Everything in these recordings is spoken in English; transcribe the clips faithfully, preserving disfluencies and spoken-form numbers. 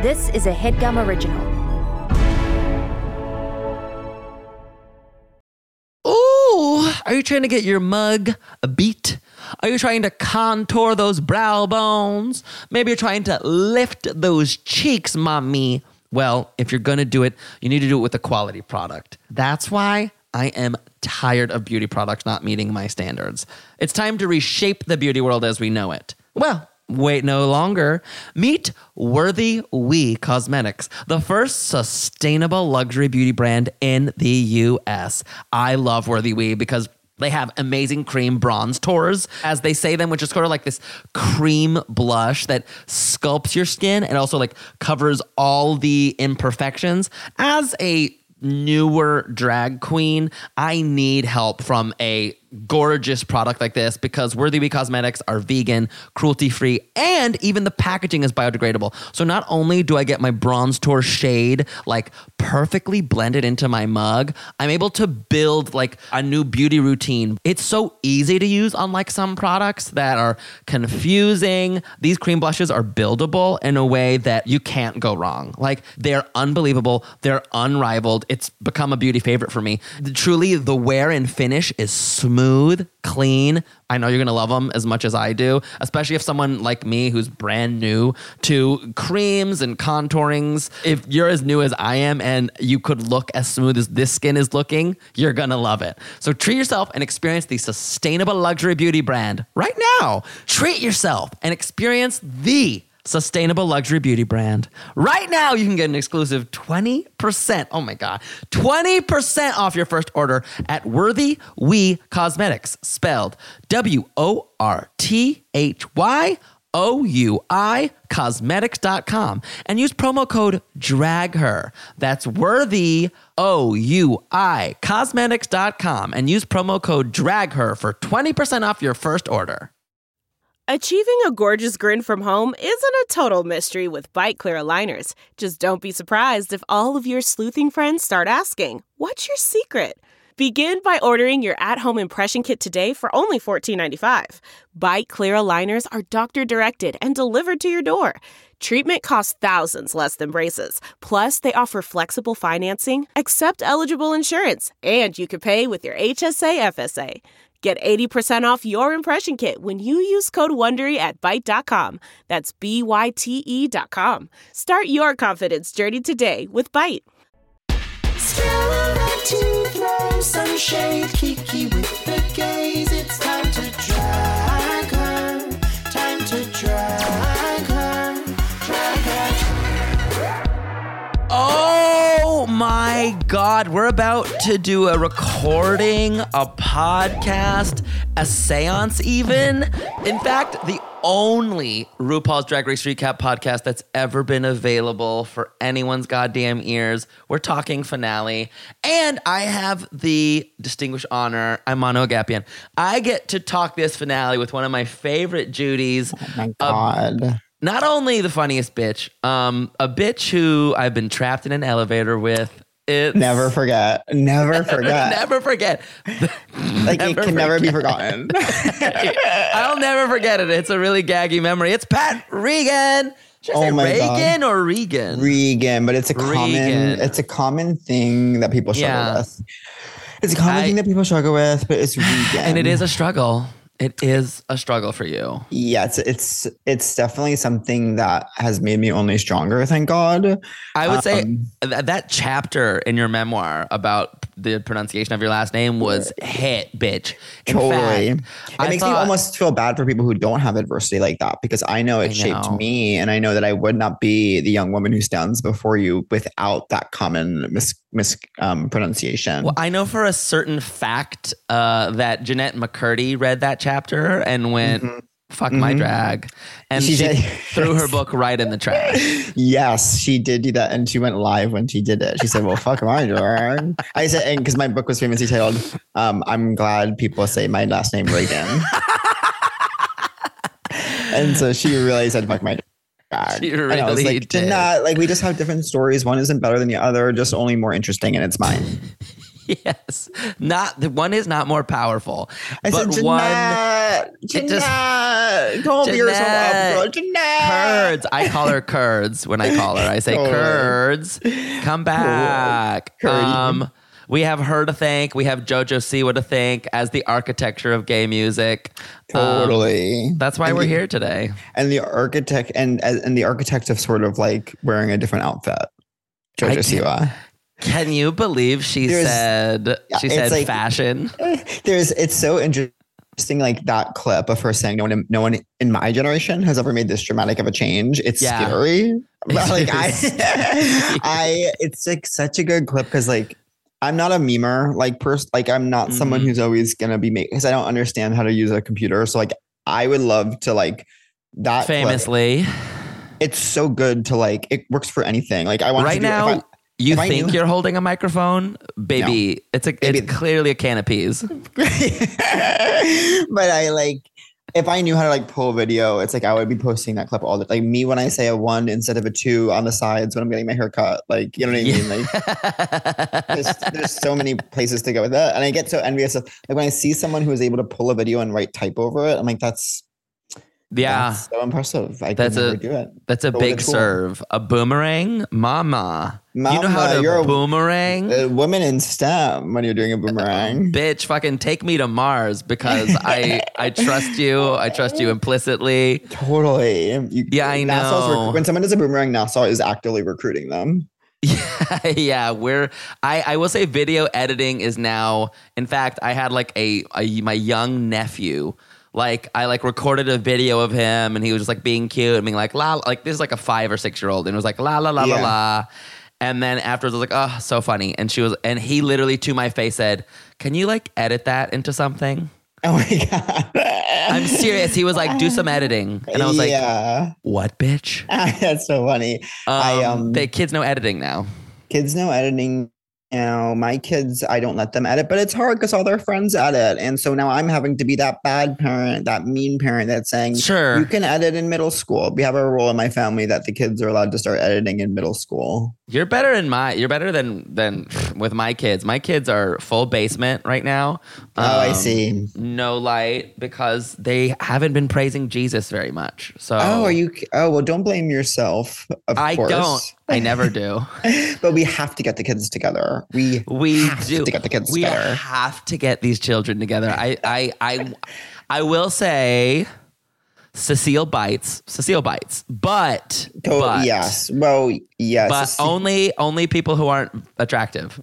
This is a HeadGum original. Ooh, are you trying to get your mug a beat? Are you trying to contour those brow bones? Maybe you're trying to lift those cheeks, mommy. Well, if you're going to do it, you need to do it with a quality product. That's why I am tired of beauty products not meeting my standards. It's time to reshape the beauty world as we know it. Well, wait no longer. Meet Worthy We Cosmetics, the first sustainable luxury beauty brand in the U S. I love Worthy We because they have amazing cream bronze tours, as they say them, which is sort of like this cream blush that sculpts your skin and also like covers all the imperfections. As a newer drag queen, I need help from a gorgeous product like this because Worthy We Cosmetics are vegan, cruelty-free, and even the packaging is biodegradable. So not only do I get my bronze tour shade like perfectly blended into my mug, I'm able to build like a new beauty routine. It's so easy to use, unlike some products that are confusing. These cream blushes are buildable in a way that you can't go wrong. Like, they're unbelievable. They're unrivaled. It's become a beauty favorite for me. Truly, the wear and finish is smooth. Smooth, clean. I know you're going to love them as much as I do, especially if someone like me who's brand new to creams and contourings. If you're as new as I am and you could look as smooth as this skin is looking, you're going to love it. So treat yourself and experience the sustainable luxury beauty brand right now. Treat yourself and experience the sustainable luxury beauty brand. Right now, you can get an exclusive twenty percent, oh my God, twenty percent off your first order at Worthy We Cosmetics, spelled W O R T H Y O U I cosmetics dot com, and use promo code DRAGHER. That's Worthy, O U I, cosmetics dot com, and use promo code DRAGHER for twenty percent off your first order. Achieving a gorgeous grin from home isn't a total mystery with Byte Clear aligners. Just don't be surprised if all of your sleuthing friends start asking, "What's your secret?" Begin by ordering your at-home impression kit today for only fourteen ninety-five. Byte Clear aligners are doctor-directed and delivered to your door. Treatment costs thousands less than braces. Plus, they offer flexible financing, accept eligible insurance, and you can pay with your H S A F S A. Get eighty percent off your impression kit when you use code WONDERY at byte dot com. That's B Y T E dot com. Start your confidence journey today with Byte. To throw some shade, Kiki with the gaze. It's time to drag her. Time to drag her. Drag her. Oh my God, we're about to do a recording, a podcast, a seance even. In fact, the only RuPaul's Drag Race Recap podcast that's ever been available for anyone's goddamn ears. We're talking finale. And I have the distinguished honor, I'm Mano Agapian. I get to talk this finale with one of my favorite Judys. Oh my God. Uh, not only the funniest bitch, um, a bitch who I've been trapped in an elevator with. It's, never forget. Never forget. Never forget. Like, never it can never be forget. forgotten. I'll never forget it. It's a really gaggy memory. It's Pat Regan. Should I Oh say my Reagan God. or Regan? Regan, but it's a Regan. common it's a common thing that people struggle Yeah. with. It's a common I- thing that people struggle with, but it's Regan. And it is a struggle. It is a struggle for you. Yeah, it's it's it's definitely something that has made me only stronger, thank God. I would say Um, th- that chapter in your memoir about the pronunciation of your last name was hit, bitch. In Totally. fact, It I makes me thought- almost feel bad for people who don't have adversity like that, because I know it I shaped know. me, and I know that I would not be the young woman who stands before you without that common mis, mis um, pronunciation. Well, I know for a certain fact uh, that Jeanette McCurdy read that chapter and went, Mhm. fuck my Mhm. drag. And She she, did. threw her book right in the trash. Yes, she did do that, and she went live when she did it. She said, "Well, fuck my drag." I said, and because my book was famously titled, um, "I'm glad people say my last name Reagan," and so she really said, "Fuck my drag." She and I was really like, did. "Not like we just have different stories. One isn't better than the other, just only more interesting, and it's mine." Yes. Not the one is not more powerful. I but said, one Jeanette, it just- Jeanette, don't beat yourself up, girl. Jeanette. Curds. I call her Curds when I call her. I say, Totally. Curds, come back. Curdy. Um, we have her to thank. We have JoJo Siwa to thank as the architecture of gay music. Um, Totally. that's why And we're the- here today. And the architect and and the architect of sort of like wearing a different outfit. I JoJo did- Siwa. Can you believe she There's- said yeah, she it's said like- fashion? There's it's so interesting, like that clip of her saying no one no one in my generation has ever made this dramatic of a change. It's Yeah. scary. But like It I is. I it's like such a good clip because like I'm not a memer, like pers- like I'm not someone Mhm. who's always gonna be made because I don't understand how to use a computer. So like I would love to like that clip. Famously, It's so good to like it works for anything. Like I want right to do, now, if I- you if I think knew- you're holding a microphone, baby. It's a Baby. it's clearly a can of peas. but I like if I knew how to like pull a video, it's like I would be posting that clip all the like me when I say a one instead of a two on the sides when I'm getting my hair cut. Like you know what I mean? Like there's, there's so many places to go with that. And I get so envious of like when I see someone who is able to pull a video and write type over it, I'm like, that's Yeah, that's so impressive. I That's could never a- do it. that's a But with big a tool. serve. A boomerang, mama. you know how Mama, to you're a- boomerang? A woman in STEM when you're doing a boomerang. Bitch, fucking take me to Mars because I I trust you. I trust you implicitly. Totally. You, Yeah, I NASA's know. Rec- when someone does a boomerang, NASA is actively recruiting them. Yeah, yeah. We're I, I will say video editing is now. In fact, I had like a, a my young nephew. Like I like recorded a video of him and he was just like being cute and being like la like this is like a five or six year old and it was like la la la la Yeah. la. And then afterwards I was like, oh, so funny. And she was and he literally to my face said, can you like edit that into something? Oh my God. I'm serious. He was like, do some editing. And I was like, yeah. what, bitch? That's so funny. Um, I, um, they kids know editing now. Kids know editing now. My kids, I don't let them edit, but it's hard because all their friends edit. And so now I'm having to be that bad parent, that mean parent that's saying, Sure. you can edit in middle school. We have a rule in my family that the kids are allowed to start editing in middle school. You're better in my. You're better than than with my kids. My kids are full basement right now. Oh, I Um, see. No light because they haven't been praising Jesus very much. So Oh, are you? Oh, well, don't blame yourself. Of I course. don't. I never do. But we have to get the kids together. We We have do. to get the kids we together. have to get these children together. I I I I will say. Cecile bites. Cecile bites. But, To- but yes. Well, yes. but See- only only people who aren't attractive.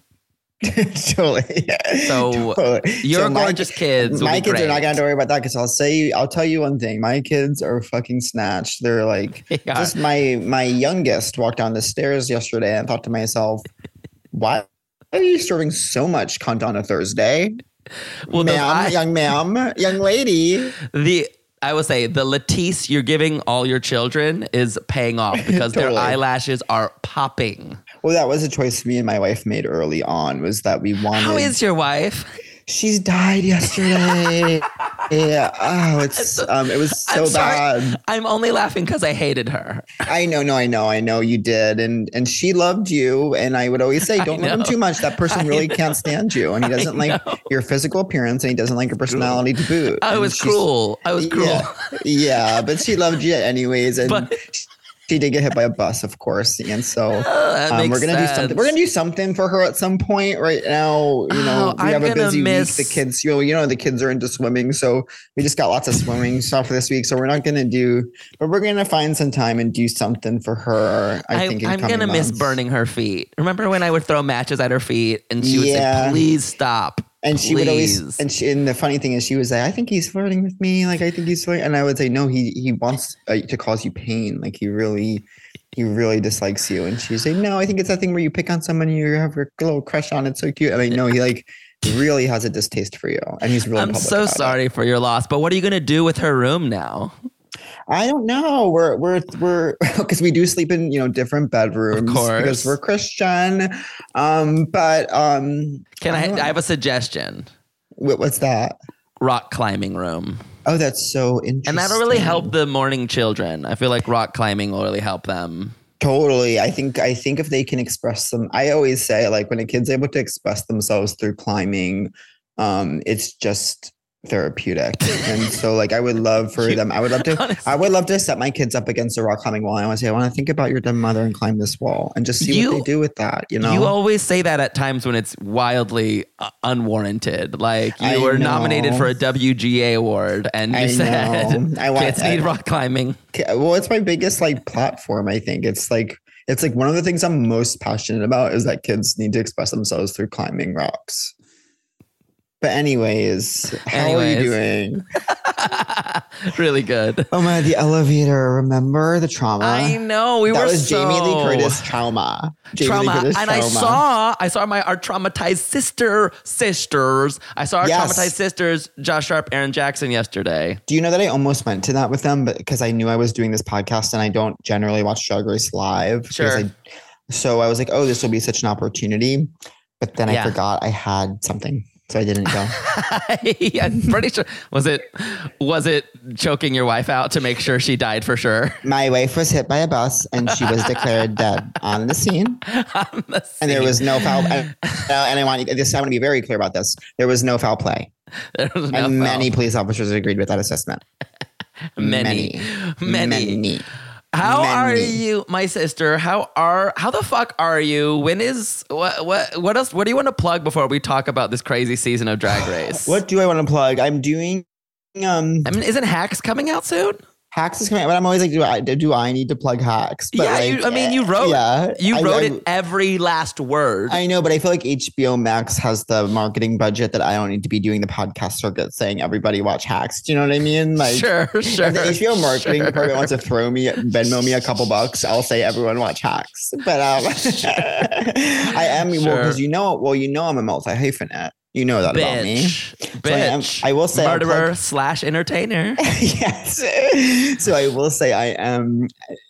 totally. So, Totally. Your So my- gorgeous kids. will My be kids are not great. gonna have to worry about that because I'll say I'll tell you one thing. My kids are fucking snatched. They're like Yeah. just my my youngest walked down the stairs yesterday and thought to myself, why are you serving so much cunt on a Thursday? Well, those ma'am, eye- young ma'am, young lady. The I will say the Latisse you're giving all your children is paying off because Totally. their eyelashes are popping. Well, that was a choice me and my wife made early on, was that we wanted How is your wife? she's died yesterday. Yeah. Oh, it's um it was so I'm sorry. bad. I'm only laughing because I hated her. I know, no, I know, I know you did. And and she loved you. And I would always say, I don't love him know. too much. That person I really know. can't stand you. And he doesn't like know. your physical appearance and he doesn't like your personality to boot. I And was she's- cruel. I was cruel. Yeah, yeah, but she loved you anyways. And But- she did get hit by a bus, of course. And so Oh, that um, makes we're gonna do sense. something. We're gonna do something for her at some point. Right now, you know, Oh, we have I'm a gonna busy miss- week. The kids, you know, you know, the kids are into swimming, so we just got lots of swimming stuff for this week. So we're not gonna do, but we're gonna find some time and do something for her. I, I, think in I'm coming gonna miss months. burning her feet. Remember when I would throw matches at her feet and she would Yeah. say, "Please stop." And she would always, Please. and she, and the funny thing is, she was like, "I think he's flirting with me. Like, I think he's flirting." And I would say, "No, he he wants uh, to cause you pain. Like, he really, he really dislikes you." And she'd say, "No, I think it's that thing where you pick on someone and you have a little crush on. It's so cute." And I know he like really has a distaste for you, and he's really. I'm public so about it. sorry for your loss, but what are you gonna do with her room now? I don't know. We're we're we're because we do sleep in, you know, different bedrooms course. because we're Christian. Um, but um, Can I? don't I have a suggestion. what, what's that? Rock climbing room. Oh, that's so interesting. And that'll really help the morning children. I feel like rock climbing will really help them. Totally. I think I think if they can express them, I always say like when a kid's able to express themselves through climbing, um, it's just therapeutic. And so like I would love for You- them. I would love to honestly. I would love to set my kids up against a rock climbing wall. I want to say, I want to think about your dead mother and climb this wall and just see You- what they do with that. You know, You always say that at times when it's wildly uh, unwarranted. Like you I were know. nominated for a W G A award and you I said know. I want- kids need I- rock climbing. Okay, well, it's my biggest like platform. I think it's like it's like one of the things I'm most passionate about is that kids need to express themselves through climbing rocks. But anyways, how Anyways. are you doing? Really good. Oh my, the elevator. Remember the trauma? I know we that were was so Jamie Lee Curtis trauma. Jamie trauma, Lee Curtis and I trauma. saw I saw my our traumatized sister sisters. I saw our Yes. traumatized sisters, Josh Sharp, Aaron Jackson, yesterday. Do you know that I almost went to that with them, but because I knew I was doing this podcast and I don't generally watch Drag Race live. because Sure. I, so I was like, oh, this will be such an opportunity. But then Yeah. I forgot I had something, so I didn't go. I'm pretty sure was it was it choking your wife out to make sure she died for sure. My wife was hit by a bus and she was declared dead on the scene. On the And there scene. was no foul. And, uh, and I want this. I want to be very clear about this. There was no foul play, There was no and foul. many police officers agreed with that assessment. Many. Many. many. How are Many. you, my sister? How are how the fuck are you? When is what what what else? What do you want to plug before we talk about this crazy season of Drag Race? What do I want to plug? I'm doing. Um, I mean, isn't Hacks coming out soon? Hacks is coming out, but I'm always like, do I do I need to plug Hacks? But yeah, like, you, I mean, you wrote yeah, you I- wrote I- it every last word. I know, but I feel like H B O Max has the marketing budget that I don't need to be doing the podcast circuit saying everybody watch Hacks. Do you know what I mean? Like, sure, sure. if the H B O marketing sure. department wants to throw me, Venmo me a couple bucks, I'll say everyone watch Hacks. But um, I am, well, Sure. because you know, well, you know, I'm a multi hyphenate. You know that about me. Bitch, So I am- bitch. I will say I'll murderer plug- slash entertainer. Yes. So I will say I am.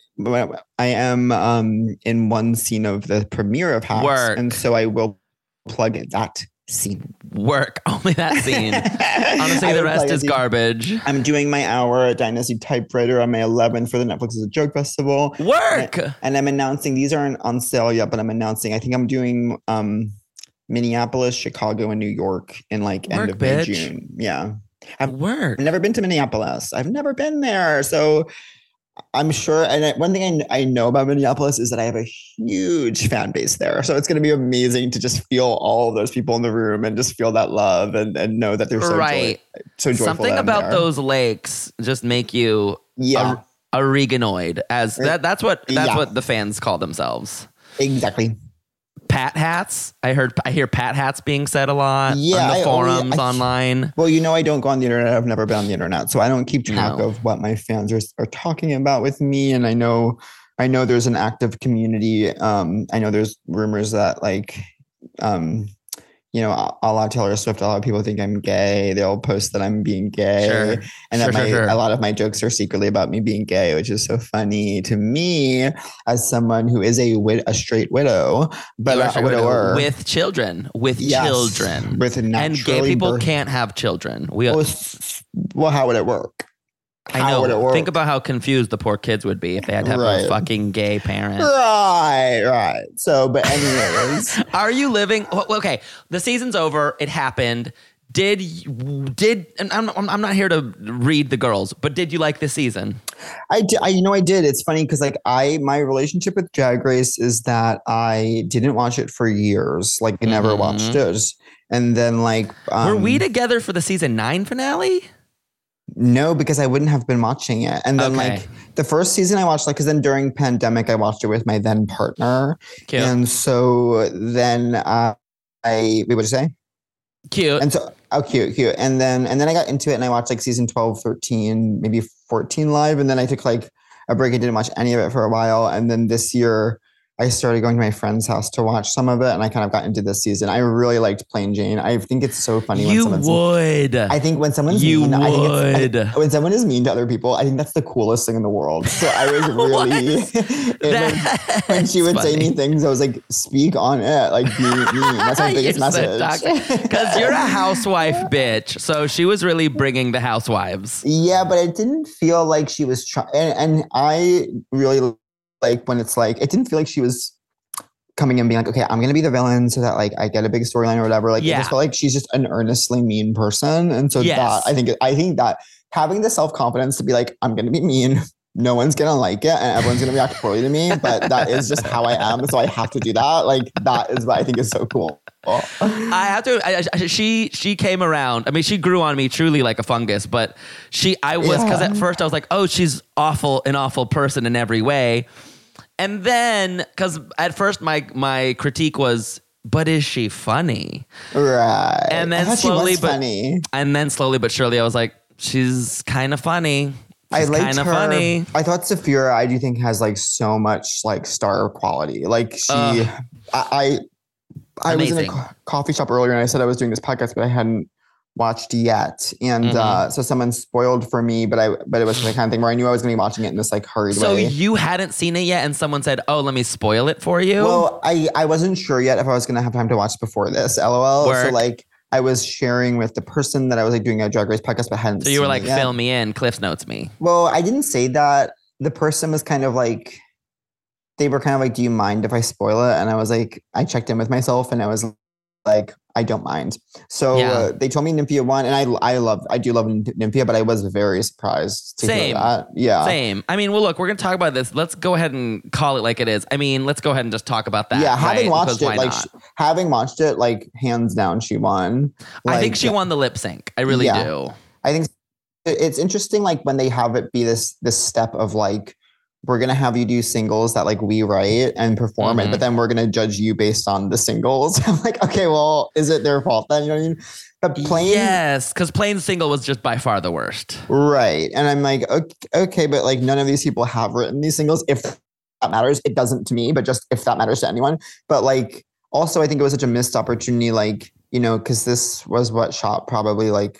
I am um, in one scene of the premiere of Hacks, Work. and so I will plug that scene. Work only that scene. Honestly, I the will rest plug is it. garbage. I'm doing my hour at Dynasty Typewriter on May eleventh for the Netflix as a Joke Festival. Work. And I'm announcing, these aren't on sale yet, but I'm announcing, I think I'm doing um, Minneapolis, Chicago, and New York in like end Work, of May, bitch. June. Yeah. I've Work. I've never been to Minneapolis. I've never been there. So I'm sure. And I- one thing I, I know about Minneapolis is that I have a huge fan base there. So it's going to be amazing to just feel all of those people in the room and just feel that love and, and know that they're so, Right. joy, so joyful. Something that I'm about there. those lakes just make you Yeah, a, a Reganoid. As that, that's what that's Yeah. what the fans call themselves. exactly. Pat hats. I heard. I hear pat hats being said a lot Yeah, on I the always- forums I- online. Well, you know, I don't go on the internet. I've never been on the internet, so I don't keep track No. of what my fans are, are talking about with me. And I know, I know there's an active community. Um, I know there's rumors that like, um, you know, a a lot of Taylor Swift, a lot of people think I'm gay. They'll post that I'm being gay, Sure. and that Sure, my sure, sure. a lot of my jokes are secretly about me being gay, which is so funny to me as someone who is a wid- a straight widow, but You are a straight widower with children, with Yes, children, with and gay naturally people birth- can't have children. We, Well, s- well, how would it work? I How would it know. work? Think about how confused the poor kids would be if they had to have Right. a fucking gay parent. Right, right. So, but anyways, Are you living? oh, Okay, the season's over. It happened. Did you- did and I'm I'm I'm not here to read the girls, but did you like this season? I, di- I, you know, I did. It's funny because like I, my relationship with Drag Race is that I didn't watch it for years. Like I never Mhm. watched it, and then like um, Were we together for the season nine finale? No, because I wouldn't have been watching it. And then Okay. like the first season I watched, like, because then during pandemic I watched it with my then partner, Cute, and so then uh, I wait, what did you say? cute. And so, oh, cute, cute. And then, and then I got into it and I watched like season twelve, thirteen, maybe fourteen live. And then I took like a break. I didn't watch any of it for a while. And then this year I started going to my friend's house to watch some of it. And I kind of got into this season. I really liked Plain Jane. I think it's so funny when You someone's would. I think when someone's You mean, I think it's, I would. think when someone is mean to other people, I think that's the coolest thing in the world. So I was really, it was- when she would say me things, I was like, speak on it, like be mean. That's my biggest message. Because you're a housewife bitch. So she was really bringing the housewives. Yeah, but it didn't feel like she was trying. And, and I really like when it's like, it didn't feel like she was coming in being like, okay, I'm going to be the villain so that like I get a big storyline or whatever. Like, Yeah. it just felt like she's just an earnestly mean person. And so Yes. that, I think, I think that having the self-confidence to be like, I'm going to be mean. No one's going to like it and everyone's going to react poorly to me, but that is just how I am. So I have to do that. Like, that is what I think is so cool. I have to. I, I, she she came around. I mean, she grew on me truly like a fungus. But she, I was because Yeah. at first I was like, oh, she's awful, an awful person in every way. And then because at first my my critique was, but is she funny? Right. And then I thought slowly, she was but funny. and then slowly but surely, I was like, she's kind of funny. I She's liked kind of her. funny. I thought Saphira, I do think has like so much like star quality. Like she, Ugh. I, I, I was in a Amazing. co- coffee shop earlier and I said I was doing this podcast, but I hadn't watched yet. And Mhm. uh, so someone spoiled for me, but I, but it was the kind of thing where I knew I was going to be watching it in this like hurried So way. you hadn't seen it yet, and someone said, "Oh, let me spoil it for you." Well, I, I wasn't sure yet if I was going to have time to watch before this. LOL. Work. So like I was sharing with the person that I was like doing a Drag Race podcast, but hadn't. so you were seen like, it yet. "Fill me in, Cliff's notes me." Well, I didn't say that. The person was kind of like, they were kind of like, do you mind if I spoil it? And I was like, I checked in with myself and I was like, I don't mind. So Yeah. uh, they told me Nymphia won, and I I love, I do love Nymphia, but I was very surprised to Same. hear that. Yeah. Same. I mean, well, look, we're gonna talk about this. Let's go ahead and call it like it is. I mean, let's go ahead and just talk about that. Yeah, having right? watched Because it, why like not? sh- having watched it, like hands down, she won. I think Like, she won the lip sync. I really Yeah. do. I think it's interesting, like when they have it be this this step of like, we're gonna have you do singles that like we write and perform Mhm. it, but then we're gonna judge you based on the singles. I'm like, okay, well, is it their fault then? You know what I mean? But plain, Yes, because plain single was just by far the worst. right? And I'm like, okay, okay, but like none of these people have written these singles. If that matters, it doesn't to me, but just if that matters to anyone. But like, also, I think it was such a missed opportunity, like you know, because this was what shot probably like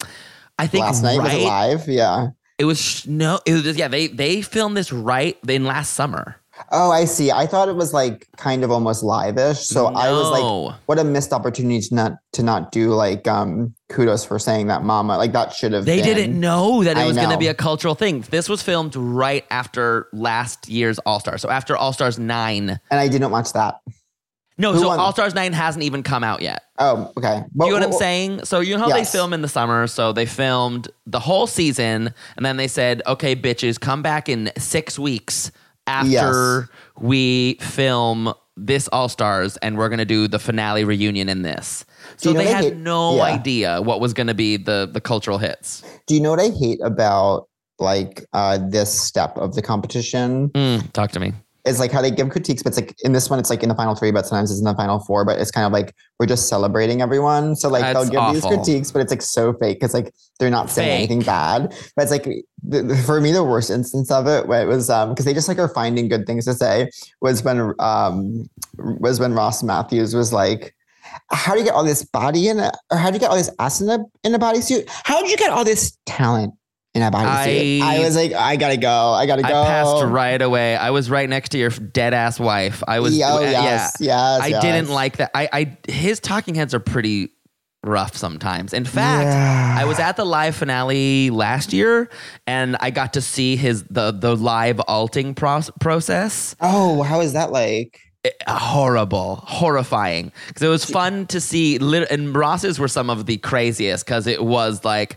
I think last night. Was right. it live? Yeah. It was sh- no. It was yeah. They they filmed this right in last summer. Oh, I see. I thought it was like kind of almost live-ish. So I was like, No. what a missed opportunity to not to not do like um kudos for saying that mama. Like that should have They been. didn't know that it I was going to know. be a cultural thing. This was filmed right after last year's All Stars. So after All Stars nine. And I didn't watch that. No, Who so won? All Stars nine hasn't even come out yet. Oh, okay. You know what I'm saying? So you know how Yes. they film in the summer? So they filmed the whole season, and then they said, okay, bitches, come back in six weeks after Yes. we film this All Stars, and we're going to do the finale reunion in this. So you know they they had hate- no yeah. idea what was going to be the, the cultural hits. Do you know what I hate about like uh this step of the competition? Mm, talk to me. It's like how they give critiques, but it's like in this one, it's like in the final three, but sometimes it's in the final four. But it's kind of like we're just celebrating everyone. So like That's they'll give these awful. critiques, but it's like so fake because like they're not saying Fake. anything bad. But it's like the, the- for me, the worst instance of it, where it was um because they just like are finding good things to say was when um was when Ross Matthews was like, how do you get all this body in it, or how do you get all this ass in a in a bodysuit? How did you get all this talent in a bodysuit? I, I- was like, I gotta go, I gotta I go. passed right away. I was right next to your dead ass wife. I was, Yeah, oh, yeah. yes, yes, I yes. didn't like that. I, I, his talking heads are pretty rough sometimes. In fact, Yeah. I was at the live finale last year, and I got to see his the the live alting proce- process. Oh, how is that like? Horrible, horrifying. Because it was fun to see. lit- And Ross's were some of the craziest because it was like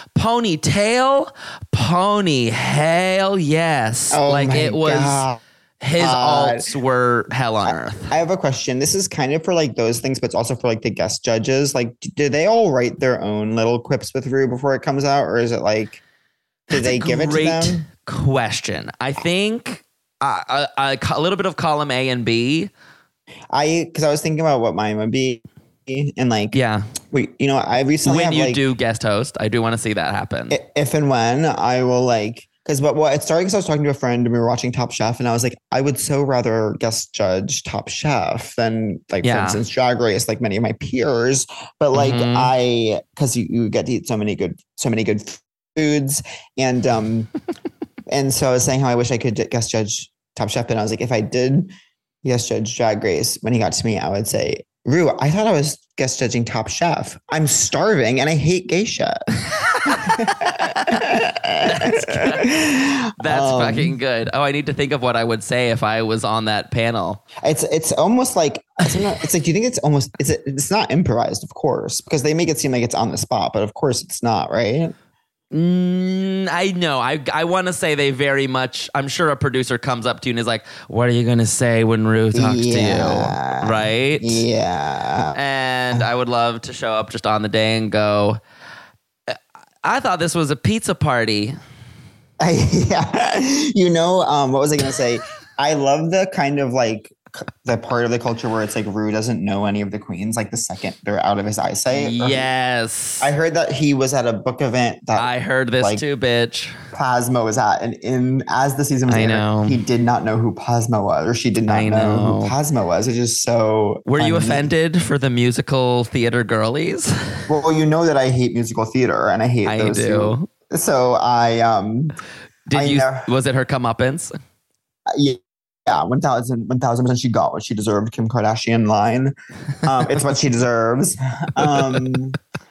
ponytail, pony, hell yes. Oh like my it was. God. His God. alts were hell on earth. I have a question. This is kind of for like those things, but it's also for like the guest judges. Like, d- do they all write their own little quips with Rue before it comes out, or is it like, do That's they a give it to great them? question. I think uh, a, a, a little bit of column A and B. I because I was thinking about what mine would be, and like, Yeah. wait, you know, I recently When have you like, do guest host, I do want to see that happen. i- if and when I will like. Because what what it started because I was talking to a friend and we were watching Top Chef and I was like, I would so rather guest judge Top Chef than like Yeah. for instance Drag Race, like many of my peers. But like Mhm. I because you, you get to eat so many good so many good foods and um and so I was saying how I wish I could guest judge Top Chef, and I was like, if I did guest judge Drag Race, when he got to me, I would say, Rue, I thought I was guest judging Top Chef. I'm starving and I hate gay shit. That's good. That's Um, fucking good. Oh, I need to think of what I would say if I was on that panel. It's it's almost like it's, not, it's like, do you think it's almost it's it's not improvised, of course, because they make it seem like it's on the spot, but of course it's not, right? Mm, I know. I I want to say they very much. I'm sure a producer comes up to you and is like, "What are you gonna say when Rue talks Yeah. to you?" Right? Yeah. And I would love to show up just on the day and go, "I thought this was a pizza party." I, yeah. You know, um, what was I going to say? I love the kind of like c- the part of the culture where it's like Rue doesn't know any of the queens, like the second they're out of his eyesight. Or- Yes. I heard that he was at a book event that I heard this like, too, bitch. Plasma was at, and in as the season was I airing, know. he did not know who Plasma was, or she did not I know. know. who Plasma was. It's just so. Were you funny. offended for the musical theater girlies? Well, you know that I hate musical theater, and I hate I those do. two. So I um. Did I you? never- Was it her comeuppance? Yeah, yeah, one thousand, one thousand percent she got what she deserved, Kim Kardashian line. Um, it's what she deserves. Um,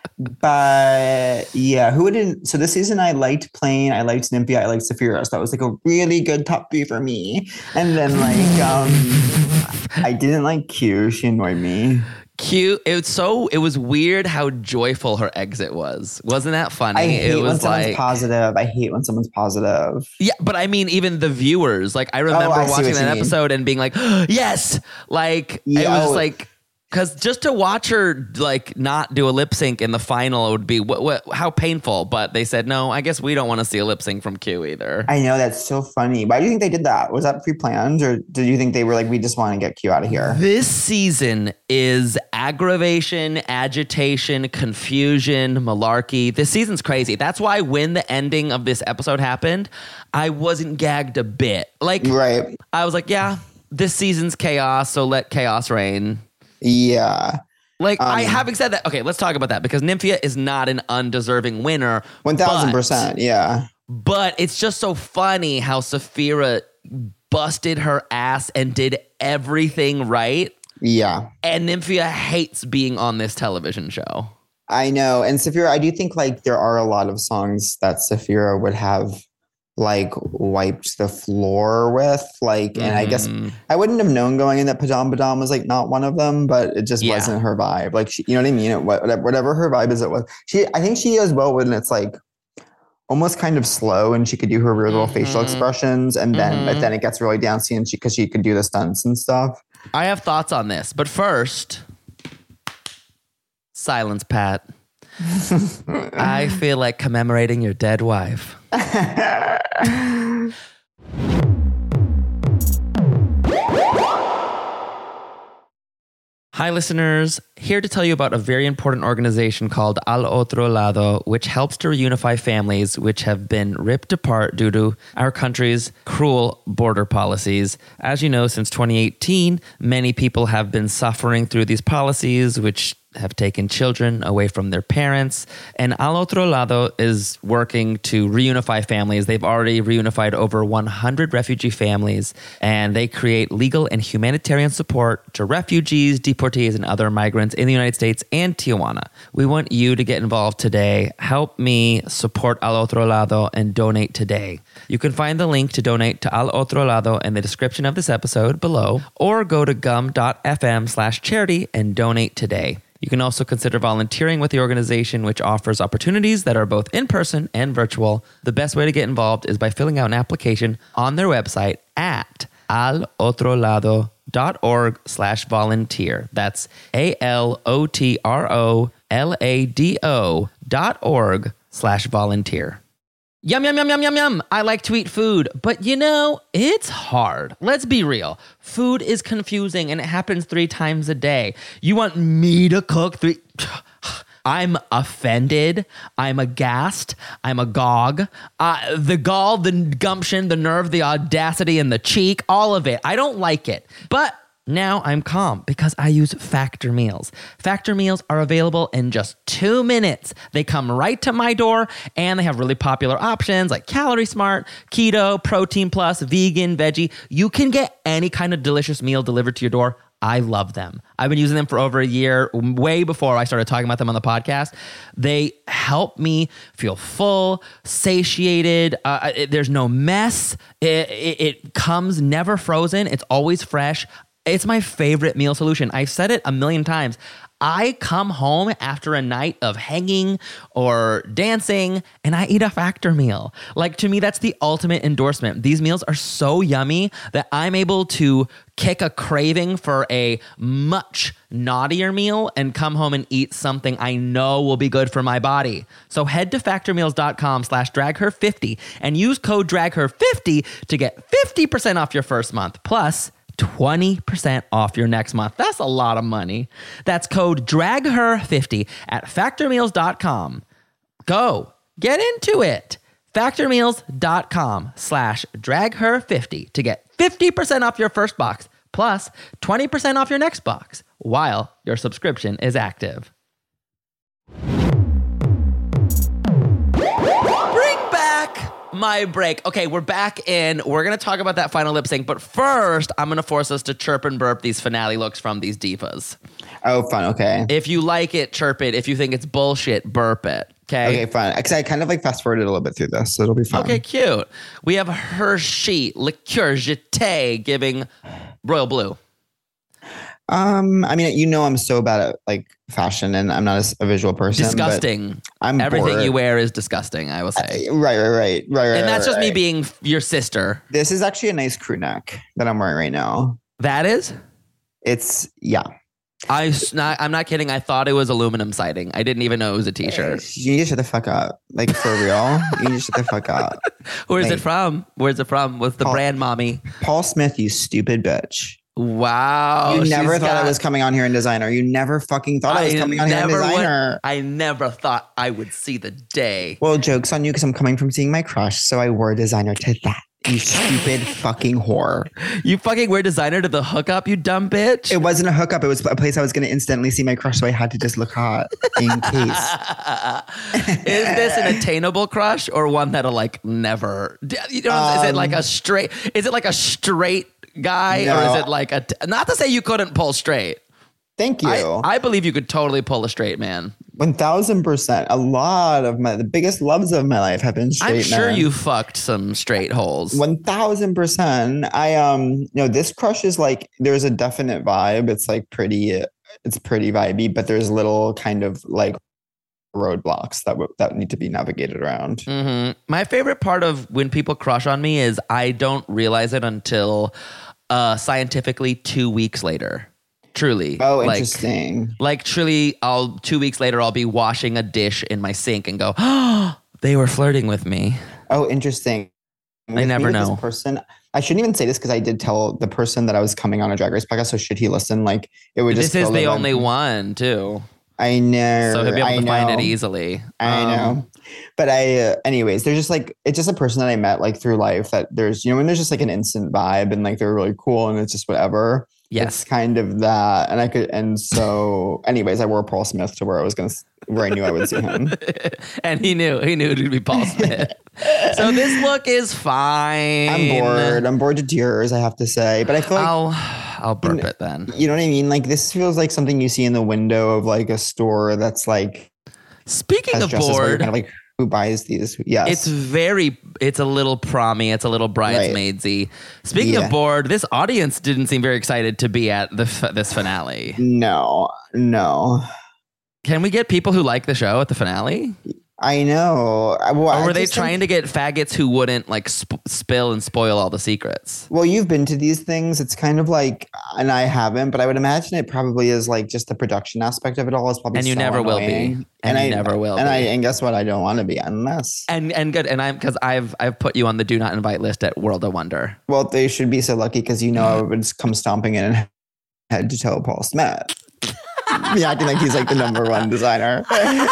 but yeah, who didn't? So this season I liked Plain, I liked Nymphia, I liked Sapphira. So that was like a really good top three for me. And then like, um, I didn't like Q. She annoyed me. Cute. It was so. It was weird how joyful her exit was. Wasn't that funny? I hate it when was someone's like, positive. I hate when someone's positive. yeah, but I mean, even the viewers. Like, I remember Oh, I see watching what you that mean. episode and being like, yes, like it Yeah, was just oh. like. Because just to watch her like not do a lip sync in the final would be what, what how painful. But they said no. I guess we don't want to see a lip sync from Q either. I know, that's so funny. Why do you think they did that? Was that pre-planned, or did you think they were like, we just want to get Q out of here? This season is aggravation, agitation, confusion, malarkey. This season's crazy. That's why when the ending of this episode happened, I wasn't gagged a bit. Like Right. I was like, yeah, this season's chaos, so let chaos reign. Yeah. Like, I Um, having said that, okay, let's talk about that because Nymphia is not an undeserving winner. one thousand but- percent. Yeah. But it's just so funny how Sapphira busted her ass and did everything right. Yeah. And Nymphia hates being on this television show. I know. And Sapphira, I do think like there are a lot of songs that Sapphira would have like wiped the floor with. Like, and I guess Mm. I wouldn't have known going in that Padam Padam was like not one of them, but it just Yeah. wasn't her vibe. Like, she, you know what I mean? It, whatever, whatever her vibe is, it was. She, I think she does well when it's like almost kind of slow and she could do her weird little facial Mhm. expressions. And then, Mhm. but then it gets really dancey and she, cause she could do the stunts and stuff. I have thoughts on this, but first, silence, Pat. I feel like commemorating your dead wife. Hi, listeners. Here to tell you about a very important organization called Al Otro Lado, which helps to reunify families which have been ripped apart due to our country's cruel border policies. As you know, since twenty eighteen, many people have been suffering through these policies, which have taken children away from their parents. And Al Otro Lado is working to reunify families. They've already reunified over one hundred refugee families, and they create legal and humanitarian support to refugees, deportees, and other migrants in the United States and Tijuana. We want you to get involved today. Help me support Al Otro Lado and donate today. You can find the link to donate to Al Otro Lado in the description of this episode below, or go to gum.fm slash charity and donate today. You can also consider volunteering with the organization, which offers opportunities that are both in person and virtual. The best way to get involved is by filling out an application on their website at alotrolado.org slash volunteer. That's A-L-O-T-R-O-L-A-D-O dot org slash volunteer. Yum, yum, yum, yum, yum, yum. I like to eat food, but you know, it's hard. Let's be real. Food is confusing and it happens three times a day. You want me to cook three... I'm offended. I'm aghast. I'm agog. Uh, the gall, the gumption, the nerve, the audacity, and the cheek, all of it. I don't like it. But now I'm calm because I use Factor meals. Factor meals are available in just two minutes. They come right to my door and they have really popular options like Calorie Smart, Keto, Protein Plus, Vegan, Veggie. You can get any kind of delicious meal delivered to your door I love them. I've been using them for over a year, way before I started talking about them on the podcast. They help me feel full, satiated. Uh, it, there's no mess. It, it, it comes never frozen. It's always fresh. It's my favorite meal solution. I've said it a million times. I come home after a night of hanging or dancing and I eat a Factor meal. Like, to me, that's the ultimate endorsement. These meals are so yummy that I'm able to kick a craving for a much naughtier meal and come home and eat something I know will be good for my body. So head to factormeals.com slash drag her 50 and use code drag her fifty to get fifty percent off your first month. Plus, twenty percent off your next month. That's a lot of money. That's code drag her fifty at factormeals dot com. Go, get into it. factormeals.com slash drag her 50 to get fifty percent off your first box plus twenty percent off your next box while your subscription is active. Bring back my break. Okay, we're back in. We're going to talk about that final lip sync, but first, I'm going to force us to chirp and burp these finale looks from these divas. Oh, fun. Okay. If you like it, chirp it. If you think it's bullshit, burp it. Okay. Okay, fun. Because I kind of like fast forwarded a little bit through this, so it'll be fun. Okay, cute. We have Hershey Liqueur Jeté giving Royal Blue. Um, I mean, you know, I'm so bad at like fashion, and I'm not a, a visual person. Disgusting. I'm Everything bored. you wear is disgusting, I will say. I, right, right, right, right, right. And that's right, just right. me being your sister. This is actually a nice crew neck that I'm wearing right now. That is? It's yeah. I s- not, I'm not kidding. I thought it was aluminum siding. I didn't even know it was a t-shirt. You need to shut the fuck up. Like, for real. You need to shut the fuck up. Where's Like, it from? Where's it from? What's the Paul- brand, mommy? Paul Smith, you stupid bitch. Wow. you never she's thought got- I was coming on here in designer. You never fucking thought I was coming on here in never would- designer. I never thought I would see the day. Well, joke's on you because I'm coming from seeing my crush, so I wore designer to that. You stupid fucking whore. You fucking wear designer to the hookup, you dumb bitch. It wasn't a hookup. It was a place I was going to instantly see my crush, so I had to just look hot in case. Is this an attainable crush or one that'll like never? You know, is it like a straight? Is it like a straight guy No. or is it like a? Not to say you couldn't pull straight. Thank you. I, I believe you could totally pull a straight man. one thousand percent. A lot of my, the biggest loves of my life have been straight I'm sure men. you fucked some straight holes. one thousand percent. I, um, you know, this crush is like, there's a definite vibe. It's like pretty, it's pretty vibey, but there's little kind of like roadblocks that w- that need to be navigated around. Mm-hmm. My favorite part of when people crush on me is I don't realize it until uh, scientifically two weeks later. Truly. Oh, like, interesting. Like truly, I'll two weeks later, I'll be washing a dish in my sink and go, oh, they were flirting with me. Oh, interesting. I With never me, with know. This person, I shouldn't even say this because I did tell the person that I was coming on a Drag Race podcast. So should he listen? Like it would just. This is feel the like- only one too. I know. So he'll be able I to find it know. easily. I Um, know. But I, uh, anyways, they're just like, it's just a person that I met like through life that there's, you know, when there's just like an instant vibe and like they're really cool and it's just whatever. Yes. It's kind of that. And I could, and so, anyways, I wore Paul Smith to where I was going to, where I knew I would see him. And he knew, he knew it would be Paul Smith. So this look is fine. I'm bored. I'm bored to tears, I have to say. But I feel like, I'll, I'll burp it then. you know what I mean? Like this feels like something you see in the window of like a store that's like, Speaking has of dresses where you're bored, kind of like, who buys these? Yes. it's very, it's a little promy. It's a little bridesmaidsy. Speaking Yeah. of bored, this audience didn't seem very excited to be at the f- this finale. no, no. Can we get people who like the show at the finale? I know. I- Well, Or I were they just think- trying to get faggots who wouldn't like sp- spill and spoil all the secrets? Well, you've been to these things. It's kind of like, and I haven't, but I would imagine it probably is like just the production aspect of it all is probably And you so never will be. annoying. And you I never will And I be. and guess what? I don't want to be unless. And and good. And I'm because I've I've put you on the do not invite list at World of Wonder. Well, they should be so lucky because you know I would just come stomping in and head to toe Paul Smith. Me acting like he's like the number one designer.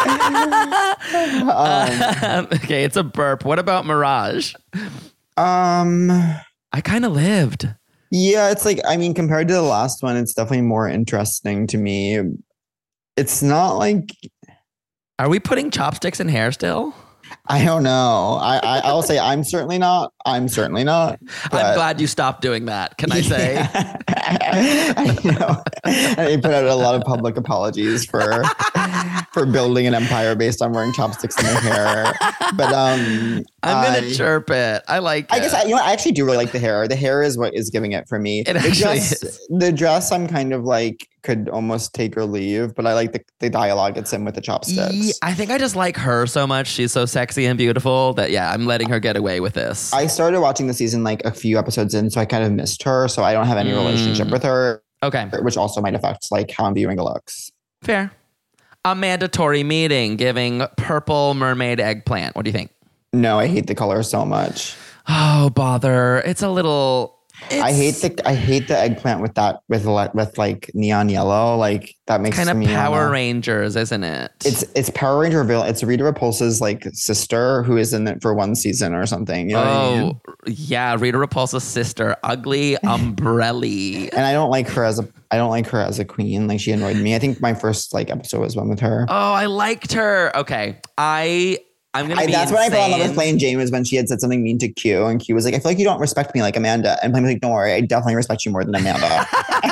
um, Okay, it's a burp. What about Mirage? um, I kind of lived. yeah, it's like I mean, compared to the last one, it's definitely more interesting to me. It's not like Are we putting chopsticks in hair still? I don't know. I, I I'll say I'm certainly not. I'm certainly not. I'm but- glad you stopped doing that. Can I say? I know. I put out a lot of public apologies for for building an empire based on wearing chopsticks in my hair. But um, I'm gonna I- chirp it. I like. I it. guess I, you know what, I actually do really like the hair. The hair is what is giving it for me. It the actually dress, is. The dress, I'm kind of like could almost take or leave, but I like the, the dialogue it's in with the chopsticks. Ye- I think I just like her so much. She's so sexy and beautiful that yeah, I'm letting her get away with this. I started watching the season like a few episodes in, so I kind of missed her. So I don't have any Mm. relationship with her, okay, which also might affect like how I'm viewing the looks. fair. A mandatory meeting giving purple mermaid eggplant. What do you think? No, I hate the color so much. Oh, bother. It's a little. I hate the I hate the eggplant with that with le- with like neon yellow. Like that makes kind of me Power wanna- Rangers, isn't it? It's it's Power Ranger villain. It's Rita Repulsa's like sister who is in it for one season or something. You know what I mean? oh yeah, Rita Repulsa's sister, ugly umbrella. And I don't like her as a I don't like her as a queen. Like she annoyed me. I think my first like episode was one with her. Oh, I liked her. Okay, I I'm gonna. I, be that's when I fell in love with insane. Plain Jane was when she had said something mean to Q, and Q was like, "I feel like you don't respect me like Amanda." And Plain was like, "Don't worry, I definitely respect you more than Amanda."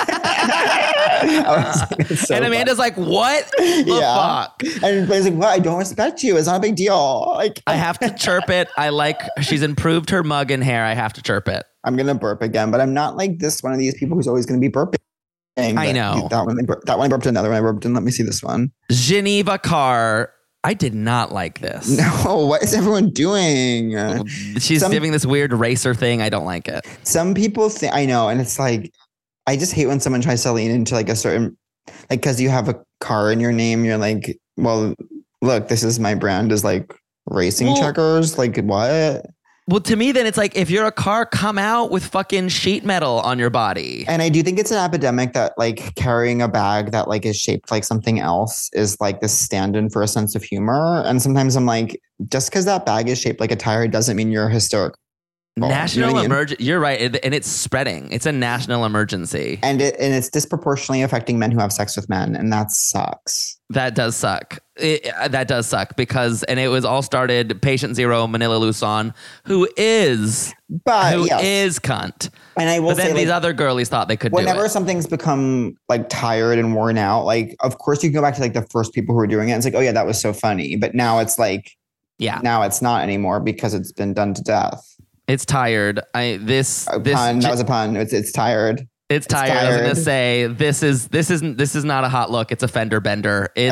I was like, "It's so and fun." Amanda's like, "What the Yeah. fuck?" And Plain's like, "What? I don't respect you. It's not a big deal." Like, I have to chirp it. I like. She's improved her mug and hair. I have to chirp it. I'm gonna burp again, but I'm not like this one of these people who's always gonna be burping. I But know. that one. I bur- That one I burped. Another one I burped. And let me see this one. Geneva Carr. I did not like this. No, what is everyone doing? She's Some- doing this weird racer thing. I don't like it. Some people think I know, and it's like I just hate when someone tries to lean into like a certain like because you have a car in your name. You're like, well, look, this is my brand is like racing Well- checkers. Like what? Well, to me, then it's like if you're a car, come out with fucking sheet metal on your body. And I do think it's an epidemic that like carrying a bag that like is shaped like something else is like this stand-in for a sense of humor. And sometimes I'm like, just because that bag is shaped like a tire doesn't mean you're hysterical. National You know what I mean? emergency. You're right, it- and it's spreading. It's a national emergency. And it and it's disproportionately affecting men who have sex with men, and that sucks. That does suck. It, uh, that does suck because, and it was all started. Patient Zero, Manila Luzon, who is But who yes. is cunt. And I will But then say, these like, other girlies thought they could whenever do it. something's become like tired and worn out, like of course you can go back to like the first people who were doing it. It's like, oh yeah, that was so funny. But now it's like, Yeah, now it's not anymore because it's been done to death. it's tired. I this A this pun. That was a pun. It's it's tired. it's tired. I was gonna tired. say this is this isn't this is not a hot look. It's a fender bender. It's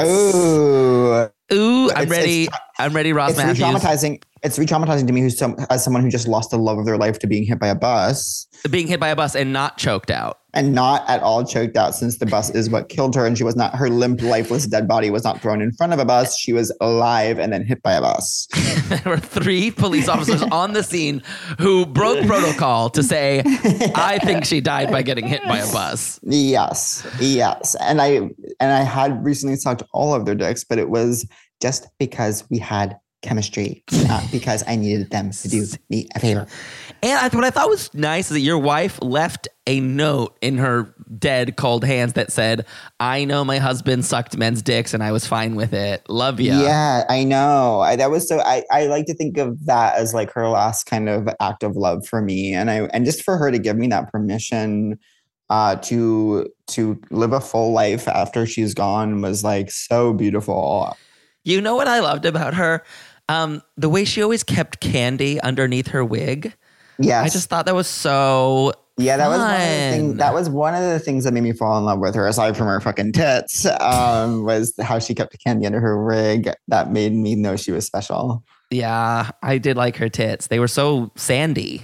Ooh, ooh. I'm It's- ready. it's- I'm ready. Ross it's Matthews re-traumatizing. It's re-traumatizing to me, who's some as someone who just lost the love of their life to being hit by a bus being hit by a bus and not choked out. and not at all choked out, since the bus is what killed her, and she was not. Her limp, lifeless, dead body was not thrown in front of a bus. She was alive and then hit by a bus. There were three police officers on the scene who broke protocol to say, "I think she died by getting hit by a bus." Yes, yes, and I and I had recently sucked all of their dicks, but it was just because we had chemistry, not because I needed them to do me a favor. And I, what I thought was nice is that your wife left a note in her dead, cold hands that said, "I know my husband sucked men's dicks and I was fine with it. Love you." Yeah, I know. I, that was so. I, I like to think of that as like her last kind of act of love for me, and I and just for her to give me that permission uh, to to live a full life after she's gone was like so beautiful. You know what I loved about her? Um, the way she always kept candy underneath her wig. Yes, I just thought that was so yeah. That was one of the fun. things. That was one of the things that made me fall in love with her, aside from her fucking tits. Um, was how she kept the candy under her wig. That made me know she was special. Yeah, I did like her tits. They were so sandy.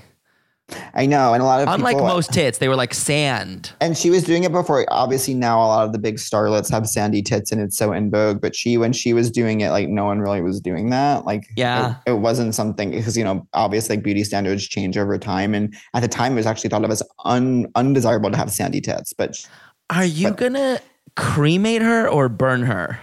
I know, and a lot of Unlike people, most tits, they were like sand. And she was doing it before. Obviously, now a lot of the big starlets have sandy tits, and it's so in vogue. But she, when she was doing it, like no one really was doing that. Like, Yeah. it, it wasn't something because you know, obviously, like beauty standards change over time. And at the time, it was actually thought of as un, undesirable to have sandy tits. But Are you But- gonna cremate her or burn her?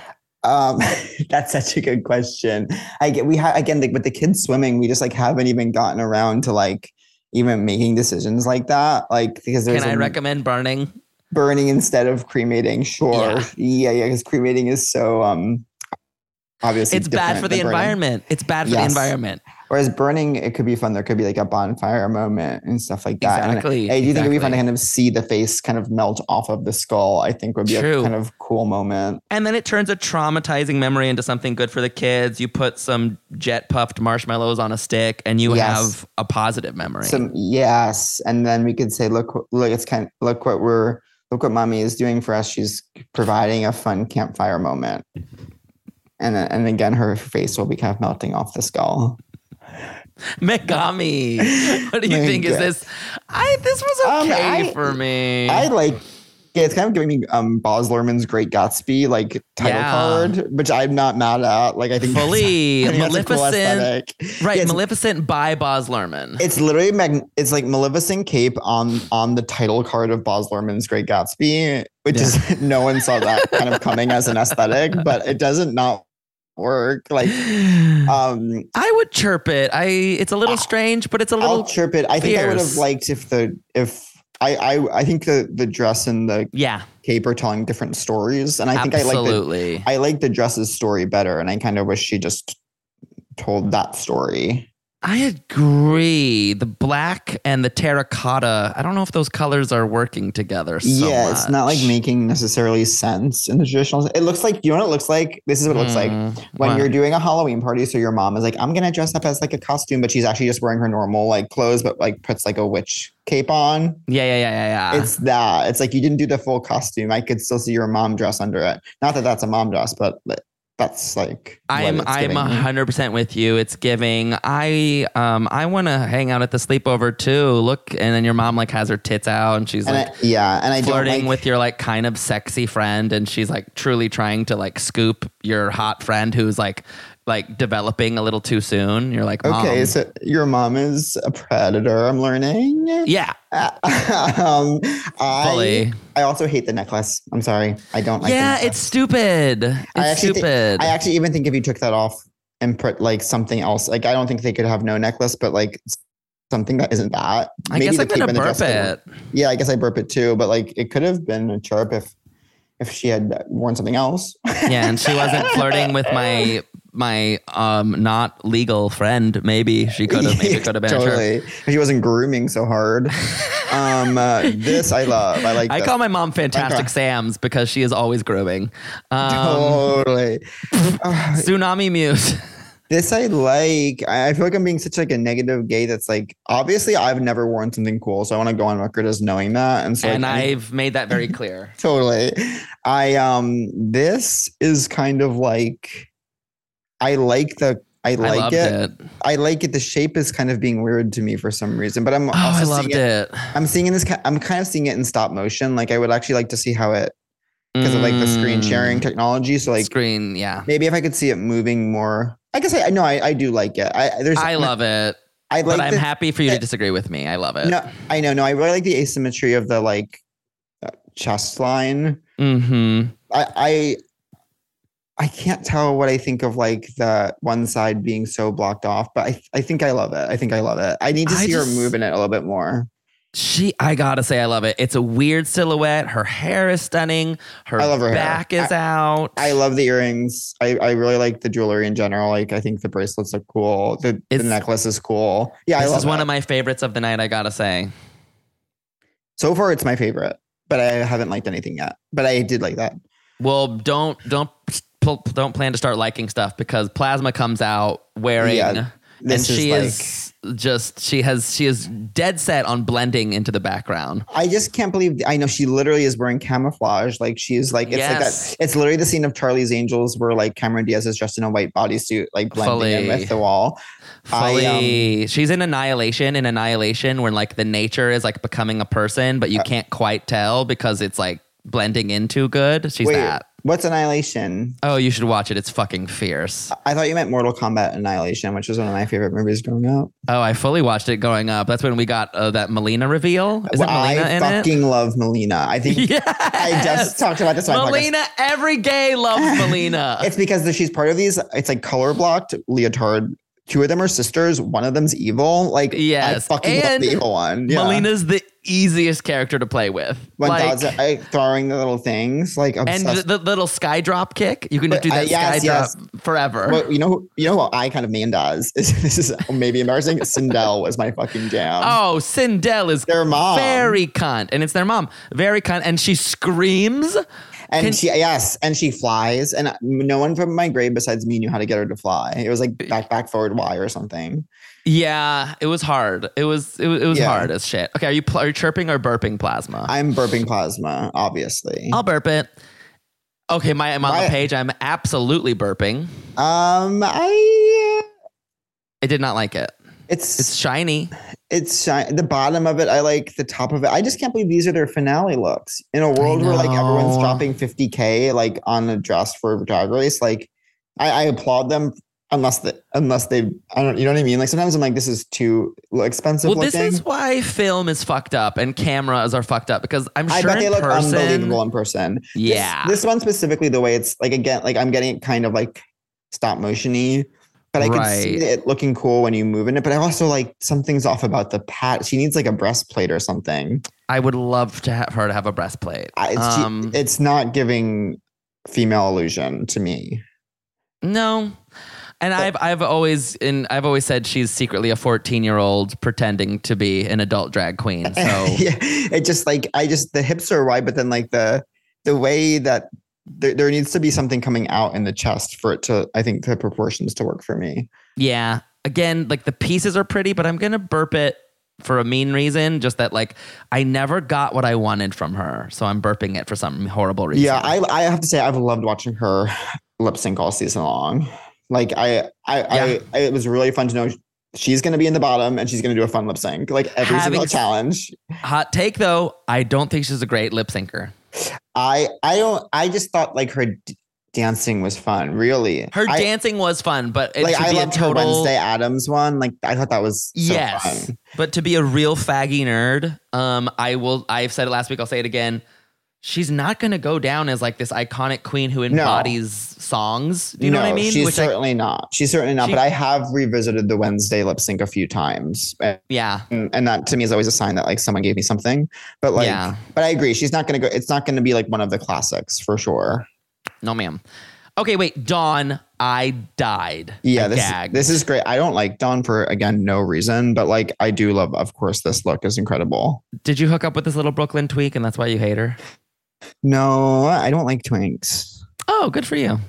um, that's such a good question. I get we have again like with the kids swimming, we just like haven't even gotten around to like even making decisions like that. Like because there's Can I a- recommend burning? burning instead of cremating. Sure. Yeah. Yeah, yeah, because cremating is so um obviously It's bad different for the than burning. environment. It's bad for Yes. the environment. Whereas burning, it could be fun. There could be like a bonfire moment and stuff like that. Exactly, And I do think it would be fun to exactly. kind of see the face kind of melt off of the skull. I think would be True. a kind of cool moment. And then it turns a traumatizing memory into something good for the kids. You put some jet puffed marshmallows on a stick and you Yes. have a positive memory. Some yes, and then we could say, look, look, it's kind of look what we're look what mommy is doing for us. She's providing a fun campfire moment, and then- and again, her face will be kind of melting off the skull. Megami, what do you My think? Is God. this? I this was Um, okay I- for me. I like. Yeah, it's kind of giving me um Baz Luhrmann's Great Gatsby like title Yeah. card, which I'm not mad at. Like I think that's- Fully I think that's a cool Maleficent, aesthetic. right? Yeah, it's, Maleficent by Baz Luhrmann. it's literally mag- it's like Maleficent cape on on the title card of Baz Luhrmann's Great Gatsby, which Yeah. is no one saw that kind of coming as an aesthetic, but it doesn't not work. Like um I would chirp it. I it's a little strange, but it's a little I'll chirp it. I think I would have fierce. liked if the if I I I think the the dress and the yeah, cape are telling different stories, and I think I like the absolutely. I like the dress's story better, and I kind of wish she just told that story. I agree. The black and the terracotta. I don't know if those colors are working together. So yeah, it's not like much. making necessarily sense in the traditional. It looks like, you know what it looks like? This is what it looks like Mm, when what? you're doing a Halloween party. So your mom is like, I'm gonna dress up as like a costume, but she's actually just wearing her normal like clothes, but like puts like a witch cape on. Yeah, yeah, yeah, yeah, yeah. It's that. It's like you didn't do the full costume. I could still see your mom dress under it. Not that that's a mom dress, but that's like what I'm it's I'm giving a me. hundred percent with you. It's giving. I um I want to hang out at the sleepover too. Look, and then your mom like has her tits out and she's And like I, yeah, and I don't flirting like, with your like kind of sexy friend, and she's like truly trying to like scoop your hot friend who's like like developing a little too soon. You're like, Mom. Okay, so your mom is a predator. I'm learning. yeah, um, I, fully. I also hate the necklace. I'm sorry. I don't like the yeah, necklace. it's stupid. It's I actually thi- stupid. I actually even think if you took that off and put like something else, like I don't think they could have no necklace, but like something that isn't that. I guess the I'm gonna cape and the burp dress could it. work. Yeah, I guess I burp it too, but like it could have been a chirp if if she had worn something else. Yeah, and she wasn't flirting with my my um not legal friend. Maybe she could have. Maybe it could have been. a chirp. totally. If she wasn't grooming so hard. um, uh, this I love. I like. I this. call my mom Fantastic Okay. Sam's because she is always grooming. Um, Totally. Uh, Tsunami Muse. this I like. I I feel like I'm being such like a negative gay. That's like obviously I've never worn something cool, so I want to go on record as knowing that. And so And like, I- I've made that very clear. totally. I um. This is kind of like. I like the. I I like loved it. it. I like it. The shape is kind of being weird to me for some reason, but I'm Oh, also I seeing loved it. it. I'm seeing in this. ki- I'm kind of seeing it in stop motion. Like I would actually like to see how it because of like the screen sharing technology. So like Mm, screen, yeah. maybe if I could see it moving more. I guess I I know I, I do like it. I there's I love it, I like but I'm the, happy for you to that- disagree with me. I love it. No, I know. No, I really like the asymmetry of the like uh, chest line. Mm-hmm. I I I can't tell what I think of like the one side being so blocked off, but I I think I love it. I think I love it. I need to I see just- her move in it a little bit more. She, I gotta say, I love it. It's a weird silhouette. Her hair is stunning. Her, I love her hair. back is out. I love the earrings. I, I really like the jewelry in general. Like I think the bracelets look cool. The, the It's- necklace is cool. Yeah, I This love is one it. of my favorites of the night. I gotta say. So far, it's my favorite, but I haven't liked anything yet. But I did like that. Well, don't don't pl- don't plan to start liking stuff because Plasma comes out wearing, Yeah, and this is she like- is just she has she is dead set on blending into the background. I just can't believe. I know she literally is wearing camouflage. Like she's like it's Yes. like that. It's literally the scene of Charlie's Angels where like Cameron Diaz is dressed in a white bodysuit, like blending in Fully. with the wall. I, um, Fully, she's in Annihilation. In Annihilation, when like the nature is like becoming a person, but you Uh, can't quite tell because it's like blending in too good. She's Wait, that. what's Annihilation? Oh, you should watch it. It's fucking fierce. I thought you meant Mortal Kombat Annihilation, which was one of my favorite movies growing up. Oh, I fully watched it growing up. That's when we got uh, that Melina reveal. Is Well, it Melina I in fucking love Melina. I think it? I just talked about this on my podcast. Melina. Every gay loves Melina. It's because she's part of these. It's like color blocked leotard two of them are sisters. One of them's evil. Like, Yes. I fucking love And the evil one. Yeah. Melina's the easiest character to play with. When like, Dod's like, throwing the little things, like and obsessed. the, the little sky drop kick. You can just But, do uh, that yes, sky yes. drop forever. Well, you know, who- you know what I kind of main does is this is maybe embarrassing. Sindel was my fucking jam. Oh, Sindel is Their mom. very cunt, and it's their mom, very cunt, and she screams. and can- she yes, and she flies, and no one from my grade besides me knew how to get her to fly. It was like back, back, forward, Y or something. Yeah, it was hard. It was it was, it was Yeah. hard as shit. Okay, are you pl- are you chirping or burping plasma? I'm burping plasma, obviously. I'll burp it. Okay, my I'm on Why- the page. I'm absolutely burping. Um, I I did not like it. it's It's shiny. it's shi- the bottom of it. I like the top of it. I just can't believe these are their finale looks in a world where like everyone's know. dropping fifty K like on a dress for Drag Race. Like, I, I applaud them unless the unless they I don't you know what I mean. Like sometimes I'm like this is too expensive. Well, this looking. is why film is fucked up and cameras are fucked up because I'm I sure bet they in look person. unbelievable in person. This- Yeah. This, one specifically, the way it's like again, like I'm getting it kind of like stop motiony, but I can see Right. it looking cool when you move in it. But I also like something's off about the pat. She needs like a breastplate or something. I would love to have her to have a breastplate. I, it's, she- Um, it's not giving female illusion to me. No. And I've I've always in I've always said she's secretly a fourteen year old pretending to be an adult drag queen. So yeah, it just like I just the hips are wide, but then like the the way that there, there needs to be something coming out in the chest for it to I think the proportions to work for me. yeah, again, like the pieces are pretty, but I'm gonna burp it for a mean reason. Just that like I never got what I wanted from her, so I'm burping it for some horrible reason. Yeah, I I have to say I've loved watching her lip sync all season long. Like I I, Yeah. I it was really fun to know she's going to be in the bottom and she's going to do a fun lip sync like every Having single s- challenge. Hot take though, I don't think she's a great lip syncer. I I don't I just thought like her d- dancing was fun. Really, Her I, dancing was fun, but it like should I be a loved her total Wednesday Addams one. Like I thought that was so yes. fun. But to be a real faggy nerd, um, I will. I've said it last week. I'll say it again. She's not going to go down as like this iconic queen who embodies songs. Do you know No, what I mean? She's Which I- certainly not. She's certainly not. She- but I have revisited the Wednesday lip sync a few times. And, yeah, and that to me is always a sign that like someone gave me something. But like, Yeah. but I agree. She's not going to go. It's not going to be like one of the classics for sure. no, ma'am. Okay, wait, Dawn. I died. Yeah, I this gagged. this is great. I don't like Dawn for again no reason, but like I do love. Of course, this look is incredible. Did you hook up with this little Brooklyn tweak, and that's why you hate her? No, I don't like twinks. Oh, good for you.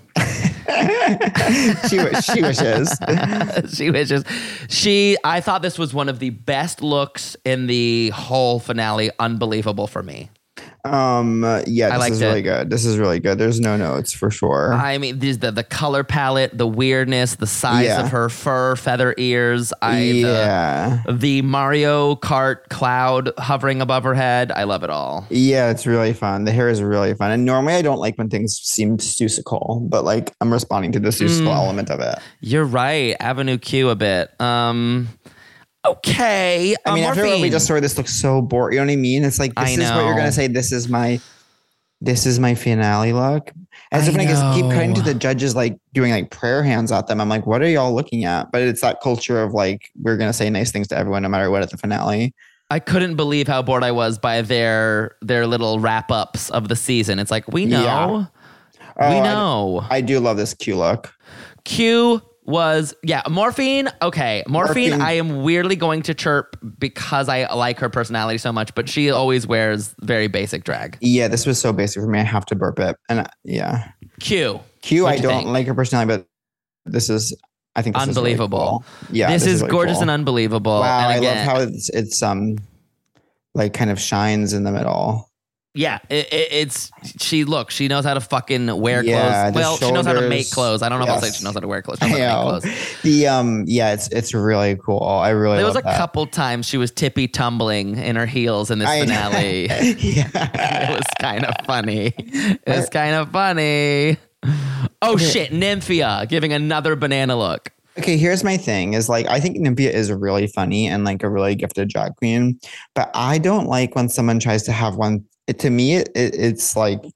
she wi- she wishes. she wishes. She. I thought this was one of the best looks in the whole finale. Unbelievable for me. Um. uh, Yeah, I this liked is really it. good. This is really good. There's no notes for sure. I mean, these the the color palette, the weirdness, the size Yeah. of her fur, feather ears. I the, yeah. the Mario Kart cloud hovering above her head. I love it all. Yeah, it's really fun. The hair is really fun. And normally I don't like when things seem Seussical, but like I'm responding to the Seussical Mm. element of it. You're right. Avenue Q a bit. Um, okay. I mean, uh, after what we Morphine. just saw, this looks so boring. You know what I mean? It's like, this I is what you're know. going to say. This is my, this is my finale look. As I if when I just keep cutting to know. the judges, like doing like prayer hands at them. I'm like, what are y'all looking at? But it's that culture of like, we're going to say nice things to everyone, no matter what at the finale. I couldn't believe how bored I was by their their little wrap ups of the season. It's like we know, Yeah. we Oh, I- know. I do love this Q look. Q was yeah, Morphine. Okay, Morphine, Morphine. I am weirdly going to chirp because I like her personality so much, but she always wears very basic drag. Yeah, this was so basic for me. I have to burp it. And uh, yeah. Q, Q, What'd I you don't think? like her personality, but this is, I think this Unbelievable. Is really cool. Yeah, this, is really gorgeous cool. and unbelievable. Wow, and I again, love how it's it's um like kind of shines in the middle. yeah, it, it, it's she. Look, she knows how to fucking wear Yeah, clothes. the Well, she knows how to make shoulders. clothes. I don't know if I'll say Yes. she knows how to wear clothes. She knows how to make Yeah. clothes. The um yeah, it's it's really cool. I really There was love a that. couple times she was tippy tumbling in her heels in this I know. finale. yeah. It was kind of funny. It was kind of funny. Oh shit, Nymphia giving another banana look. Okay, here's my thing is like I think Nymphia is really funny and like a really gifted drag queen, but I don't like when someone tries to have one it, to me it, it, it's like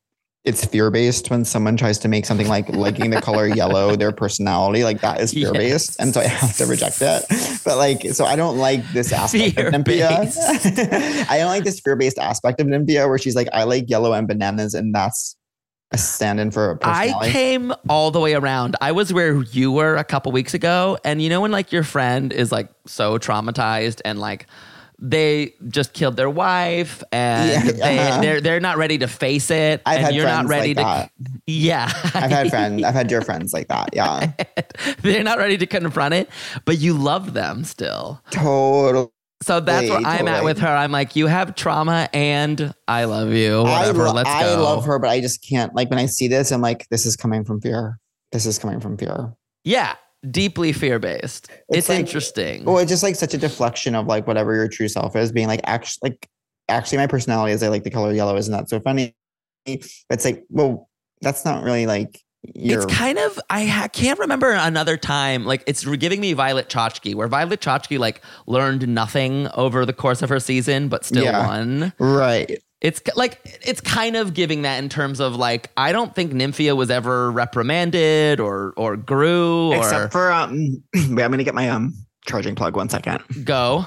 it's fear-based when someone tries to make something like liking the color yellow their personality. Like that is fear-based. Yes. And so I have to reject it. But like, so I don't like this aspect of Nymphia. I don't like this fear-based aspect of Nymphia where she's like, I like yellow and bananas, and that's a stand-in for a personality. I came all the way around. I was where you were a couple weeks ago. And you know when like your friend is like so traumatized and like they just killed their wife and Yeah, they, uh-huh. they're they're not ready to face it. I've and had you're not friends ready like to that. Yeah. I've had friends, I've had dear friends like that. Yeah. They're not ready to confront it, but you love them still. Totally. So that's where I'm at totally. with her. I'm like, you have trauma and I love you. Whatever. I, lo- Let's go. I love her, but I just can't. Like when I see this, I'm like, this is coming from fear. This is coming from fear. Yeah. Deeply fear-based. It's, It's like- interesting. Well, it's just like such a deflection of like whatever your true self is, being like, actually, like, actually, my personality is I like the color yellow. Isn't that so funny? It's like, well, that's not really like your. It's kind of, I ha- can't remember another time, like it's giving me Violet Chachki, where Violet Chachki like learned nothing over the course of her season, but still Yeah. won. Right. It's k- like, it's kind of giving that in terms of like, I don't think Nymphia was ever reprimanded or, or grew or Except for, um, wait, I'm going to get my um charging plug one second. go.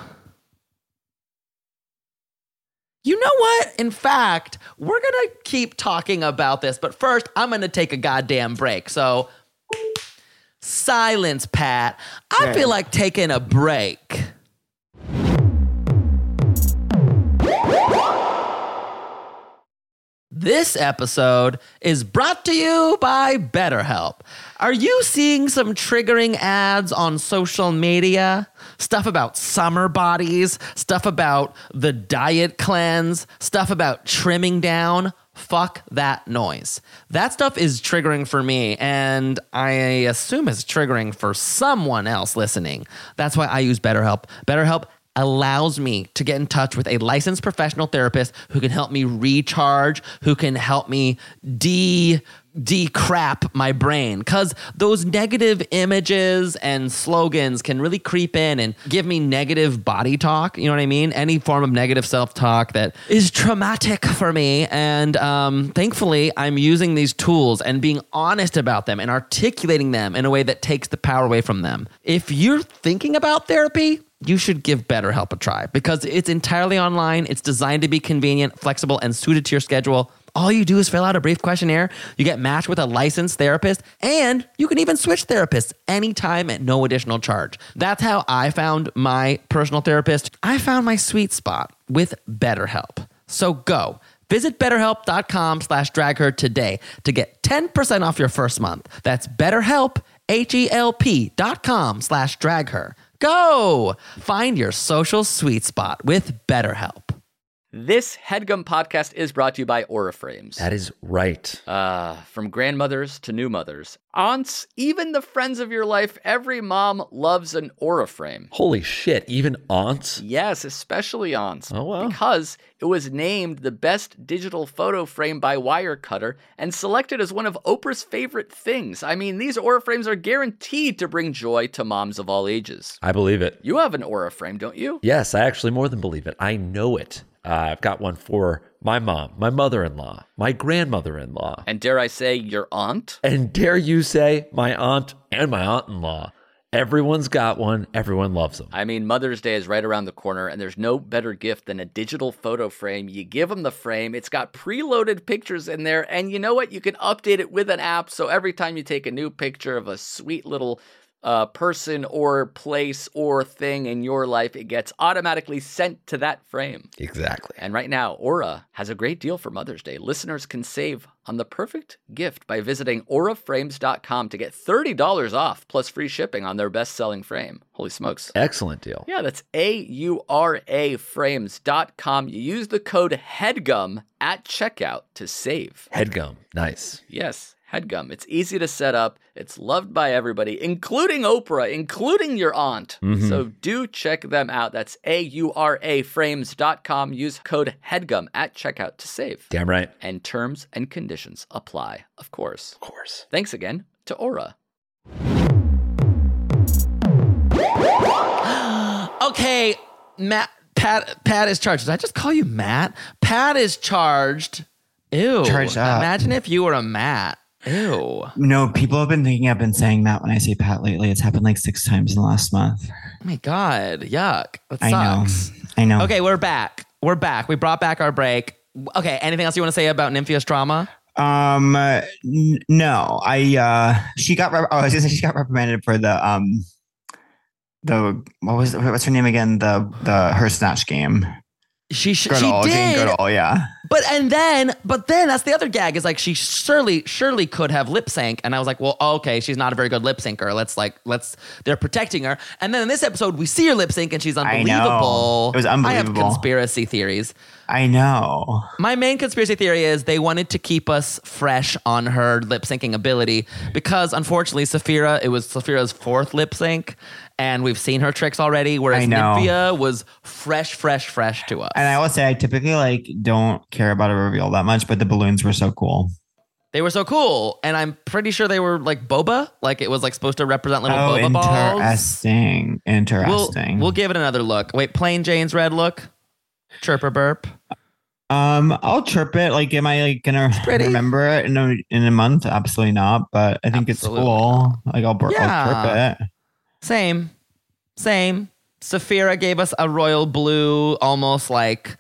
You know what? In fact, we're going to keep talking about this, but first I'm going to take a goddamn break. So silence, Pat. I Yeah. feel like taking a break. This episode is brought to you by BetterHelp. Are you seeing some triggering ads on social media? Stuff about summer bodies, stuff about the diet cleanse, stuff about trimming down? Fuck that noise. That stuff is triggering for me, and I assume it's triggering for someone else listening. That's why I use BetterHelp. BetterHelp allows me to get in touch with a licensed professional therapist who can help me recharge, who can help me de decrap my brain, because those negative images and slogans can really creep in and give me negative body talk. You know what I mean? Any form of negative self-talk that is traumatic for me. And um, thankfully, I'm using these tools and being honest about them and articulating them in a way that takes the power away from them. If you're thinking about therapy, you should give BetterHelp a try because it's entirely online. It's designed to be convenient, flexible, and suited to your schedule. All you do is fill out a brief questionnaire. You get matched with a licensed therapist, and you can even switch therapists anytime at no additional charge. That's how I found my personal therapist. I found my sweet spot with BetterHelp. So go. Visit betterhelp.com slash dragher today to get ten percent off your first month. That's BetterHelp, H-E-L-P dot com slash dragher. Go! Find your social sweet spot with BetterHelp. This HeadGum podcast is brought to you by Aura Frames. That is right. Uh, from grandmothers to new mothers, aunts, even the friends of your life, every mom loves an Aura Frame. Holy shit, even aunts? Yes, especially aunts. Oh, wow. Because it was named the best digital photo frame by Wirecutter and selected as one of Oprah's favorite things. I mean, these Aura Frames are guaranteed to bring joy to moms of all ages. I believe it. You have an Aura Frame, don't you? Yes, I actually more than believe it. I know it. Uh, I've got one for my mom, my mother-in-law, my grandmother-in-law, And dare I say, your aunt? and dare you say my aunt and my aunt-in-law. Everyone's got one. Everyone loves them. I mean, Mother's Day is right around the corner, and there's no better gift than a digital photo frame. You give them the frame, it's got preloaded pictures in there, and you know what? You can update it with an app, so every time you take a new picture of a sweet little uh, person or place or thing in your life, it gets automatically sent to that frame. Exactly. And right now, Aura has a great deal for Mother's Day. Listeners can save on the perfect gift by visiting aura frames dot com to get thirty dollars off plus free shipping on their best-selling frame. Holy smokes. Excellent deal. Yeah, that's A U R A frames dot com. You use the code HEADGUM at checkout to save. Headgum. Nice. Yes, HEADGUM. It's easy to set up. It's loved by everybody, including Oprah, including your aunt. Mhm. So do check them out. That's A U R A frames dot com. Use code HEADGUM at checkout to save. Damn right. And terms and conditions apply, of course. Of course. Thanks again to Aura. Okay, Matt, Pat, Pat is charged. Did I just call you Matt? Pat is charged Ew. Charged up. Imagine if you were a Matt. Ew. No, people have been thinking I've been saying Matt when I say Pat lately. It's happened like six times in the last month. Oh my God. Yuck. That I know. sucks. I know. Okay, we're back. We're back. We brought back our break. Okay, anything else you want to say about Nymphia's trauma? Um, uh, n- no, I, uh, she got, rep- oh, I was gonna say she got reprimanded for the, um, the, what was, what's her name again? The, the, her snatch game. She sh- she Girdle, Jane did. Girdle, yeah. But and then, but then that's the other gag is like she surely, surely could have lip sync. And I was like, well, okay, she's not a very good lip syncer. Let's like, let's, they're protecting her. And then in this episode, we see her lip sync and she's I know. unbelievable. It was unbelievable. I have conspiracy theories. I know. My main conspiracy theory is they wanted to keep us fresh on her lip syncing ability because unfortunately, Saphira, it was Saphira's fourth lip sync. And we've seen her tricks already, whereas I know. Nymphia was fresh, fresh, fresh to us. And I will say, I typically like don't care about a reveal that much, but the balloons were so cool. They were so cool, and I'm pretty sure they were like boba, like it was like supposed to represent little Oh, boba balls. interesting. We'll, Interesting. we'll give it another look. Wait, plain Jane's red look, chirper burp. Um, I'll chirp it. Like, am I like gonna pretty. remember it in a in a month? Absolutely not. But I think Absolutely it's cool. Like, I'll, bur- Yeah. I'll chirp it. Same, same. Saphira gave us a royal blue, almost like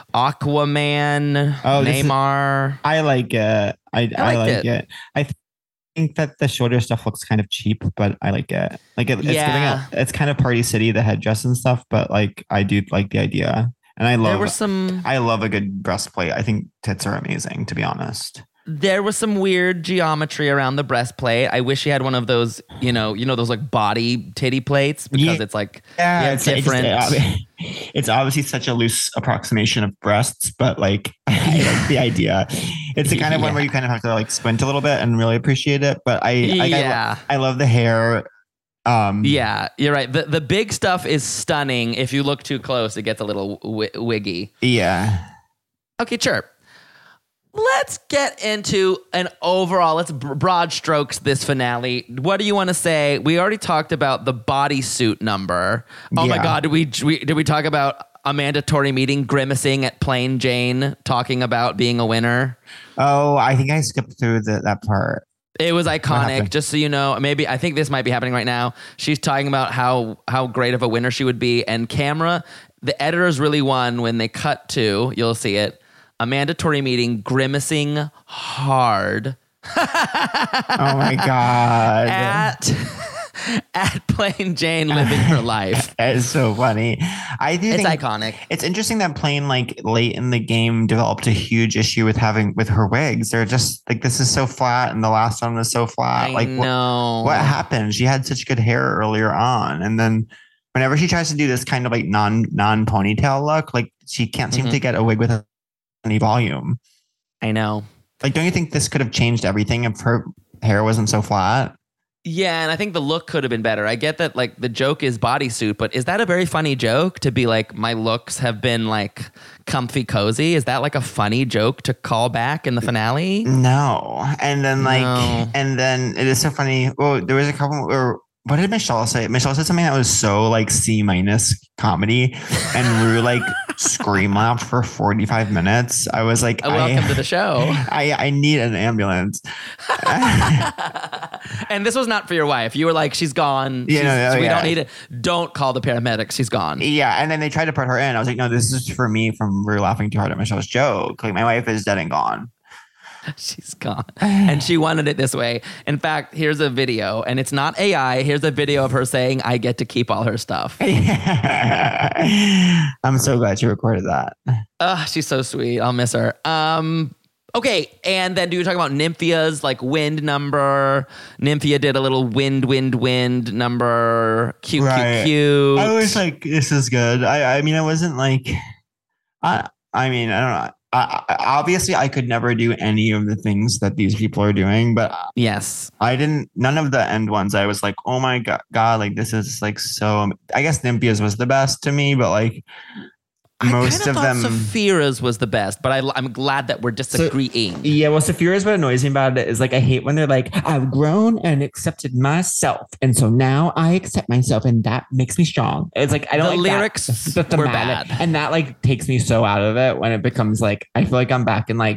Aquaman, Oh, this is- Neymar. I like it. I I, liked like it. it. I th- think that the shoulder stuff looks kind of cheap, but I like it. Like, it, it's Yeah. giving a, it's kind of Party City, the headdress and stuff. But like, I do like the idea, and I There love. were some. I love a good breastplate. I think tits are amazing, to be honest. There was some weird geometry around the breastplate. I wish she had one of those, you know, you know those like body titty plates because Yeah. it's like Yeah, yeah, it's it's, different. it's, it's obviously such a loose approximation of breasts, but like I like the idea. It's the kind of one Yeah. where you kind of have to like squint a little bit and really appreciate it. But I, I, Yeah. I, I love the hair. Um, Yeah, you're right. The the big stuff is stunning. If you look too close, it gets a little w- wiggy. yeah. Okay, chirp. Let's get into an overall, let's br- broad strokes this finale. What do you want to say? We already talked about the bodysuit number. Oh my Yeah. God, did we, we did we talk about a mandatory meeting grimacing at Plain Jane talking about being a winner? Oh, I think I skipped through the, that part. It was iconic, happened? just so you know. Maybe I think this might be happening right now. She's talking about how how great of a winner she would be, and camera, the editors really won when they cut to, you'll see it, a mandatory meeting grimacing hard Oh my god. at at Plain Jane living her life. It's so funny. I do It's think iconic. it's interesting that Plain, like late in the game, developed a huge issue with having with her wigs. They're just like, this is so flat, and the last one was so flat. I like what- know. What, happened? She had such good hair earlier on, and then whenever she tries to do this kind of like non non ponytail look, like she can't seem Mhm. to get a wig with any volume. I know. Like, don't you think this could have changed everything if her hair wasn't so flat? Yeah, and I think the look could have been better. I get that like the joke is bodysuit, but is that a very funny joke to be like, my looks have been like comfy cozy? Is that like a funny joke to call back in the finale? No. And then like, No. and then it is so funny. Well, there was a couple where, what did Michelle say? Michelle said something that was so like C minus comedy, and Rue like scream laughed for forty-five minutes. I was like, Uh, Welcome I, to the show. I, I need an ambulance. And this was not for your wife. You were like, she's gone. Yeah, She's- no, no, we yeah. don't need it. Don't call the paramedics. She's gone. Yeah. And then they tried to put her in. I was like, no, this is for me from Rue laughing too hard at Michelle's joke. Like, my wife is dead and gone. She's gone. And she wanted it this way. In fact, here's a video, and it's not A I. Here's a video of her saying, I get to keep all her stuff. I'm so glad you recorded that. Ugh, she's so sweet. I'll miss her. Um, okay, and then do you talk about Nymphia's like wind number? Nymphia did a little wind, wind, wind number. Cute, Right. cute, cute. I was like, this is good. I, I mean, I wasn't like, I, I mean, I don't know. I, I, obviously, I could never do any of the things that these people are doing, but Yes. I didn't. None of the end ones. I was like, oh my god, god, like this is like so. I guess Nymphia's was the best to me, but like most I of kinda them. thought Saphira's was the best, but I, I'm glad that we're disagreeing. Yeah, well, Saphira's what annoys me about it is like I hate when they're like, I've grown and accepted myself, and so now I accept myself, and that makes me strong. It's like I don't The like that. lyrics The were thematic- bad. and that like takes me so out of it when it becomes like I feel like I'm back in like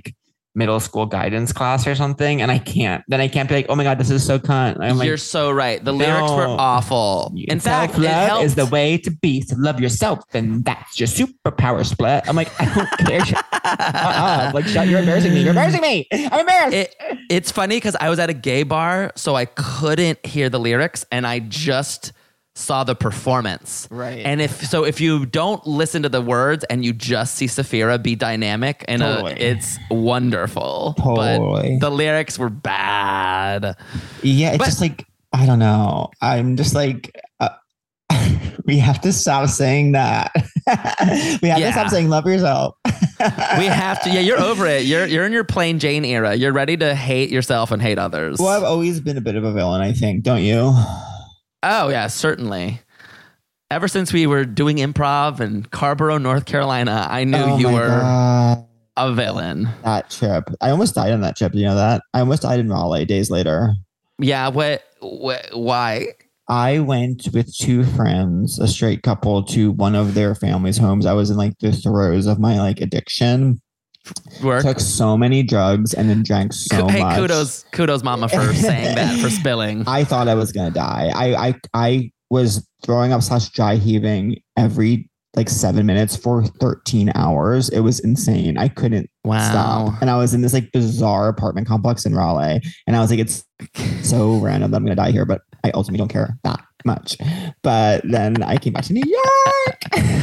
middle school guidance class or something, and I can't. Then I can't be like, oh my god, this is so cunt. I'm You're like, so right. The lyrics were no. awful. In fact, it self-love helped. is the way to be. So love yourself, and that's your superpower split. I'm like, I don't care. Shut up. Like, shut. You're embarrassing me. You're embarrassing me. I'm embarrassed. It, it's funny because I was at a gay bar, so I couldn't hear the lyrics, and I just saw the performance. Right. And if so, if you don't listen to the words and you just see Saphira be dynamic, and Totally. it's wonderful. Totally. But the lyrics were bad. Yeah, it's But- just like, I don't know. I'm just like, uh, we have to stop saying that. we have Yeah. to stop saying love yourself. We have to. Yeah, you're over it. You're you're in your plain Jane era. You're ready to hate yourself and hate others. Well, I've always been a bit of a villain, I think. Don't you? Oh yeah, certainly. Ever since we were doing improv in Carborough, North Carolina, I knew Oh you my were God. a villain. That trip. I almost died on that trip. You know that? I almost died in Raleigh days later. Yeah. What? What? Why? I went with two friends, a straight couple, to one of their families' homes. I was in like the throes of my like addiction. Work. Took so many drugs and then drank so hey, much. kudos, kudos, Mama, for saying that, for spilling. I thought I was gonna die. I I I was throwing up slash dry heaving every like seven minutes for thirteen hours. It was insane. I couldn't Wow. stop. And I was in this like bizarre apartment complex in Raleigh. And I was like, it's so random that I'm gonna die here, but I ultimately don't care that much. But then I came back to New York.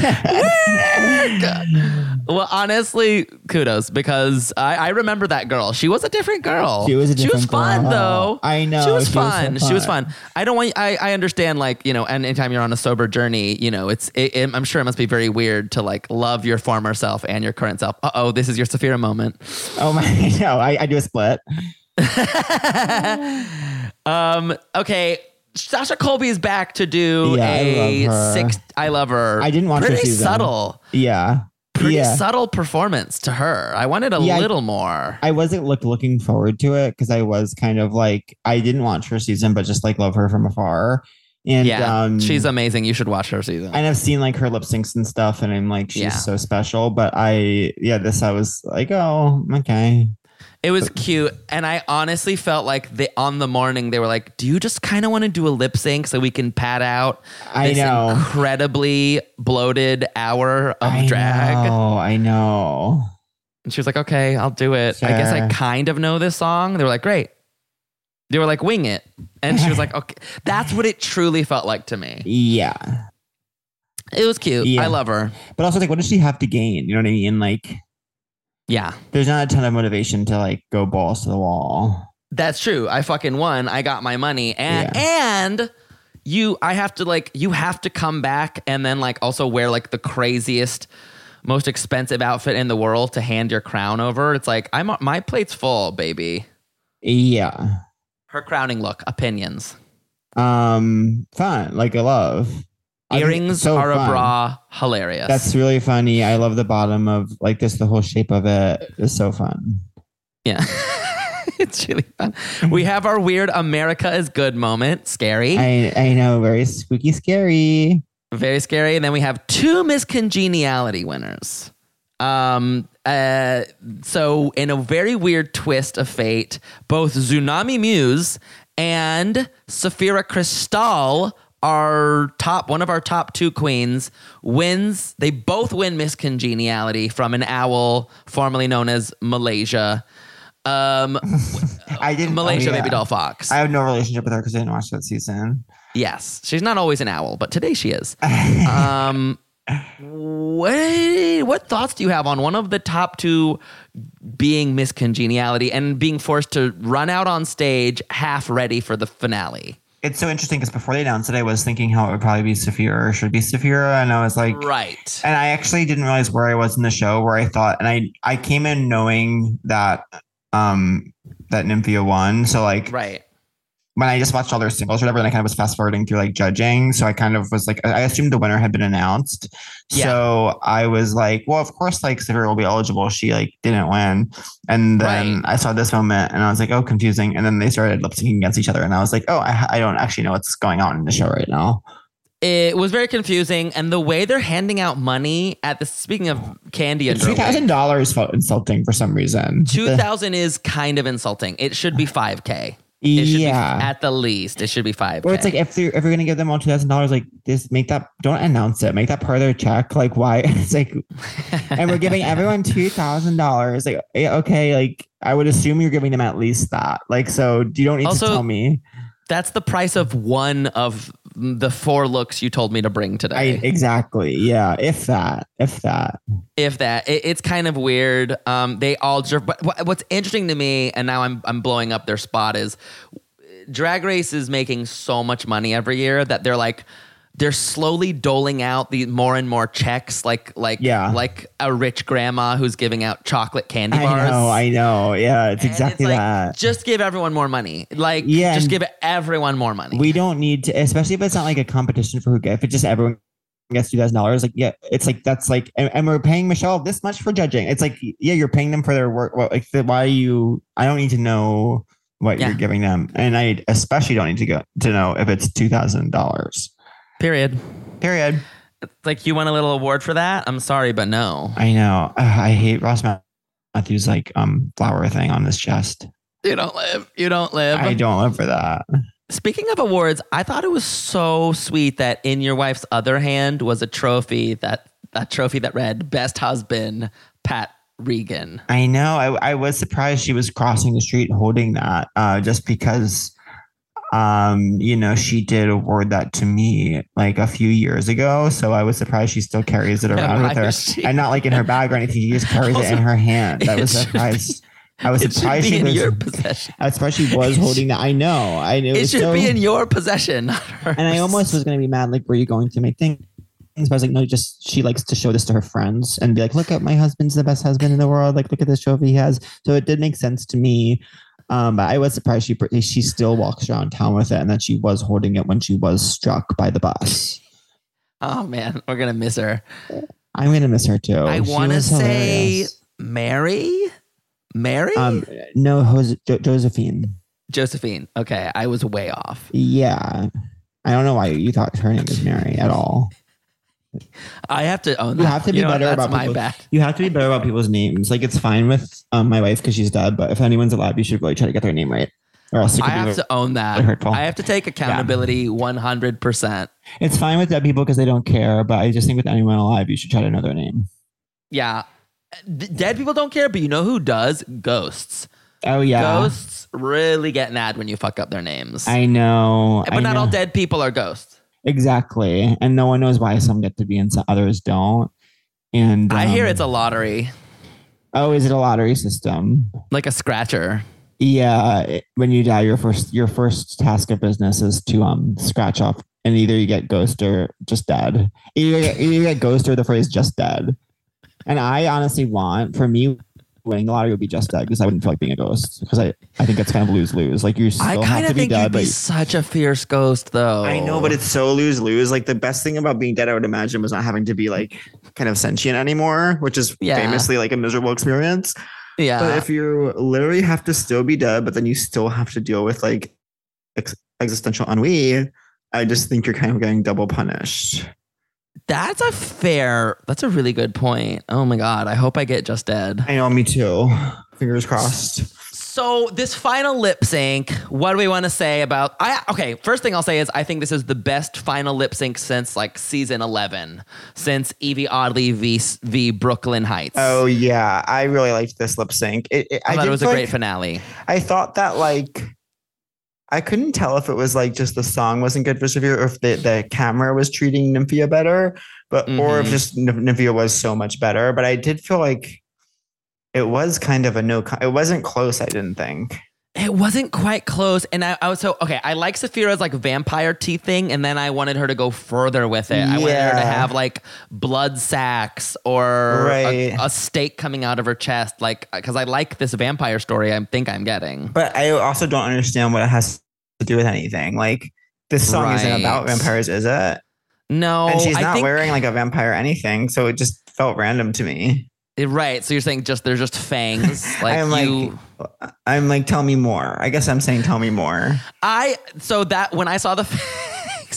Well, honestly, kudos, because I, I remember that girl. She was a different girl. She was a She was different fun girl. though. I know, She was she was so fun. She was fun. fun. I don't want. I, I understand. Like, you know, and anytime you're on a sober journey, you know, it's. It, it, I'm sure it must be very weird to like love your former self and your current self. Uh oh, this is your Saphira moment. Oh my no, I, I do a split. um. Okay. Sasha Colby is back to do Yeah, I a love her. six. I love her. I didn't watch her pretty season. subtle. Yeah. Pretty yeah. subtle performance to her. I wanted a Yeah, I- little more. I wasn't look, looking forward to it because I was kind of like, I didn't watch her season, but just like love her from afar. And yeah, um, she's amazing. You should watch her season. and I've seen like her lip syncs and stuff, and I'm like, she's Yeah. so special. But I, yeah, this I was like, oh, okay. It was cute, and I honestly felt like they on the morning they were like, "Do you just kind of want to do a lip sync so we can pad out I this know. incredibly bloated hour of I drag?" know, I know. And she was like, "Okay, I'll do it." I guess I Sure. kind of know this song. They were like, "Great." They were like, "Wing it," and she was like, "Okay." That's what it truly felt like to me. Yeah, It was cute. Yeah. I love her. but also like, what does she have to gain? You know what I mean? Like, Yeah. there's not a ton of motivation to like go balls to the wall. That's true. I fucking won. I got my money. And Yeah. and you I have to like you have to come back and then like also wear like the craziest most expensive outfit in the world to hand your crown over. It's like I'm my plate's full, baby. Yeah. Her crowning look, opinions. Um, fun. Like I love. I think Earrings it's so are fun. a bra, hilarious. That's really funny. I love the bottom of like this. The whole shape of it is so fun. yeah. It's really fun. We have our weird America is good moment. Scary. I I know, very spooky, scary. Very scary. And then we have two Miss Congeniality winners. Um, uh, so in a very weird twist of fate, both Tsunami Muse and Saphira Cristal, our top, one of our top two queens, wins. They both win Miss Congeniality from an owl formerly known as Malaysia. Um, I didn't. Malaysia oh, yeah. Baby Doll Fox. I have no relationship with her because I didn't watch that season. Yes, she's not always an owl, but today she is. Um, what what thoughts do you have on one of the top two being Miss Congeniality and being forced to run out on stage half ready for the finale? It's so interesting because before they announced it, I was thinking how it would probably be Saphira or should be Saphira, and I was like, Right. and I actually didn't realize where I was in the show, where I thought, and I I came in knowing that um that Nymphia won, so like Right. when I just watched all their singles or whatever, and I kind of was fast forwarding through like judging. So I kind of was like, I assumed the winner had been announced. Yeah. So I was like, well, of course, like Saphira will be eligible. She like didn't win. And then Right. I saw this moment and I was like, oh, confusing. And then they started lip syncing against each other. And I was like, oh, I, I don't actually know what's going on in the show right now. It was very confusing, and the way they're handing out money at the speaking of candy and Two thousand dollars felt insulting for some reason. two thousand is kind of insulting. It should be five K. It should Yeah. be, at the least, it should be five K. Or it's like if they're if you're gonna give them all two thousand dollars, like this, make that don't announce it, make that part of their check. Like why? It's like, and we're giving everyone two thousand dollars. Like eh, okay, like I would assume you're giving them at least that. Like so, you don't need Also, to tell me. That's the price of one of the four looks you told me to bring I today. exactly yeah. If that, if that. If that, it, it's kind of weird. Um, they all deserve. But what- what's interesting to me, and now I'm I'm blowing up their spot, is Drag Race is making so much money every year that they're like they're slowly doling out the more and more checks, like like Yeah. like a rich grandma who's giving out chocolate candy bars. I know, I know. Yeah, it's And exactly it's like, that. Just give everyone more money. Like, Yeah, just and- give everyone more money. We don't need to, especially if it's not like a competition for who gets. If it's just everyone gets two thousand dollars, like yeah, it's like that's like, and, and we're paying Michelle this much for judging. It's like yeah, you're paying them for their work. Well, like the, why are you? I don't need to know what Yeah. you're giving them, and I especially don't need to go to know if it's two thousand dollars. Period. Period. Like, you want a little award for that? I'm sorry, but no. I know. Ugh, I hate Ross Matthews like um flower thing on his chest. You don't live. You don't live. I don't live for that. Speaking of awards, I thought it was so sweet that in your wife's other hand was a trophy that that trophy that read "Best Husband, Pat Regan." I know. I, I was surprised she was crossing the street holding that, uh, just because, um, you know, she did award that to me like a few years ago. So I was surprised she still carries it around why with her, is she- and not like in her bag or anything. She just carries it in her hand. I was It should surprised. I was It should surprised be she in was. your possession. I was surprised she was holding that. I know. I knew. It should so, be in your possession, not hers. And I almost was going to be mad. Like, were you going to make things? But I was like, no, just she likes to show this to her friends and be like, look at my husband's the best husband in the world. Like, look at this trophy he has. So it did make sense to me. Um, but I was surprised she she still walks around town with it and that she was holding it when she was struck by the bus. Oh man, we're gonna miss her. I'm gonna miss her too. I She want to was say hilarious. Mary, Mary, um, no, Jose- jo- Josephine. Josephine. Okay, I was way off. Yeah, I don't know why you thought her name was Mary at all. I have to own that. You have to be You know what? better That's about my people. bad. You have to be better about people's names. Like it's fine with um, my wife because she's dead, but if anyone's alive, you should really try to get their name right, or else it I could be have really to own that. hurtful. I have to take accountability one hundred percent. It's fine with dead people because they don't care, but I just think with anyone alive, you should try to know their name. Yeah. D- dead people don't care, but you know who does? Ghosts. Oh yeah, Ghosts really get mad when you fuck up their names. I know, but I not know. all dead people are ghosts. Exactly, and no one knows why some get to be and some others don't. And I hear um, it's a lottery, oh, is it a lottery system? like a scratcher. Yeah, it- when you die, your first your first task of business is to um scratch off, and either you get ghost or just dead. Either, either you get ghost or the phrase just dead. And I honestly want, for me, winning the lottery would be just dead because I wouldn't feel like being a ghost because I, I think it's kind of lose lose. Like you still I have kind to of be think dead, you'd be but such a fierce ghost, though. I know, but it's so lose lose. Like the best thing about being dead, I would imagine, was not having to be like kind of sentient anymore, which is Yeah. famously like a miserable experience. yeah. But if you literally have to still be dead, but then you still have to deal with like ex- existential ennui, I just think you're kind of getting double punished. That's a fair, that's a really good point. Oh my God. I hope I get just dead. I know, me too. Fingers crossed. So this final lip sync, what do we want to say about, I, okay, first thing I'll say is I think this is the best final lip sync since like season eleven, since Evie Oddly v, v Brooklyn Heights. Oh yeah, I really liked this lip sync. It, it, I, I thought did it was a feel great like- finale. I thought that like I couldn't tell if it was like just the song wasn't good for Sophia or if the, the camera was treating Nymphia better, but or if Mhm. just N- Nymphia was so much better. But I did feel like it was kind of a no. It wasn't close. I didn't think. It wasn't quite close. And I, I was so, okay, I like Saphira's like vampire teeth thing. And then I wanted her to go further with it. I wanted her to Yeah. have like blood sacs or Right. a, a stake coming out of her chest. Like, because I like this vampire story I think I'm getting. But I also don't understand what it has to do with anything. Like this song isn't Right. about vampires, is it? No, And she's I not think, wearing like a vampire anything, so it just felt random to me. right. So you're saying just, they're just fangs. Like I'm like, you, I'm like, tell me more. I guess I'm saying, tell me more. I, so that when I saw the fangs,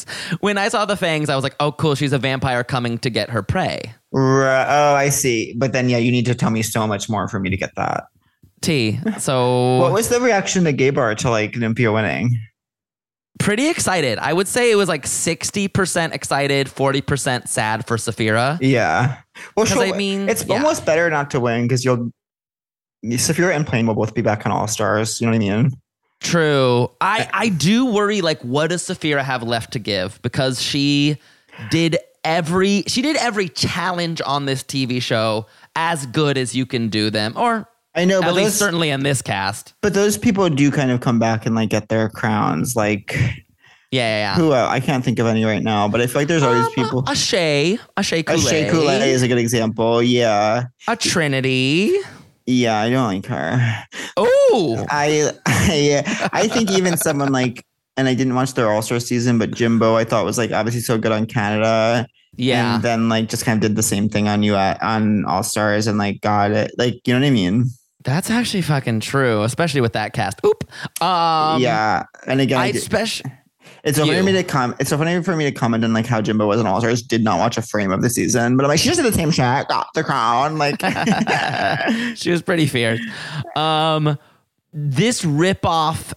When I saw the fangs, I was like, oh, cool. She's a vampire coming to get her prey. Right. Oh, I see. But then, yeah, you need to tell me so much more for me to get that. T. So what was the reaction to Gay Bar to like Nymphia winning? Pretty excited. I would say it was like sixty percent excited, forty percent sad for Sapphira. Yeah. Well, Because she'll- I mean, it's yeah. almost better not to win because you'll. Sapphira and Plain will both be back on All Stars. You know what I mean? True. I, I do worry, like, what does Sapphira have left to give? Because she did every she did every challenge on this T V show as good as you can do them, or I know, at but least those, certainly in this cast. but those people do kind of come back and like get their crowns. Like Yeah, yeah, yeah. who? Uh, I can't think of any right now, but I feel like there's always Um, people. A Shay, a Shay A Coulee, Shea Coulee is a good example. Yeah, a Trinity. yeah, I don't like her. Oh, I, I, I think even someone like, and I didn't watch their All Star season, but Jimbo, I thought was like obviously so good on Canada. yeah. And then like just kind of did the same thing on you at on All Stars and like got it. Like, you know what I mean? That's actually fucking true, especially with that cast. Oop. Um, Yeah. And again, I I did- especially. it's so funny you. for me to com- it's so funny for me to comment on like how Jimbo was on All Stars. Did not watch a frame of the season, but I'm like, she just did the same shit, got the crown. Like She was pretty fierce. Um, this ripoff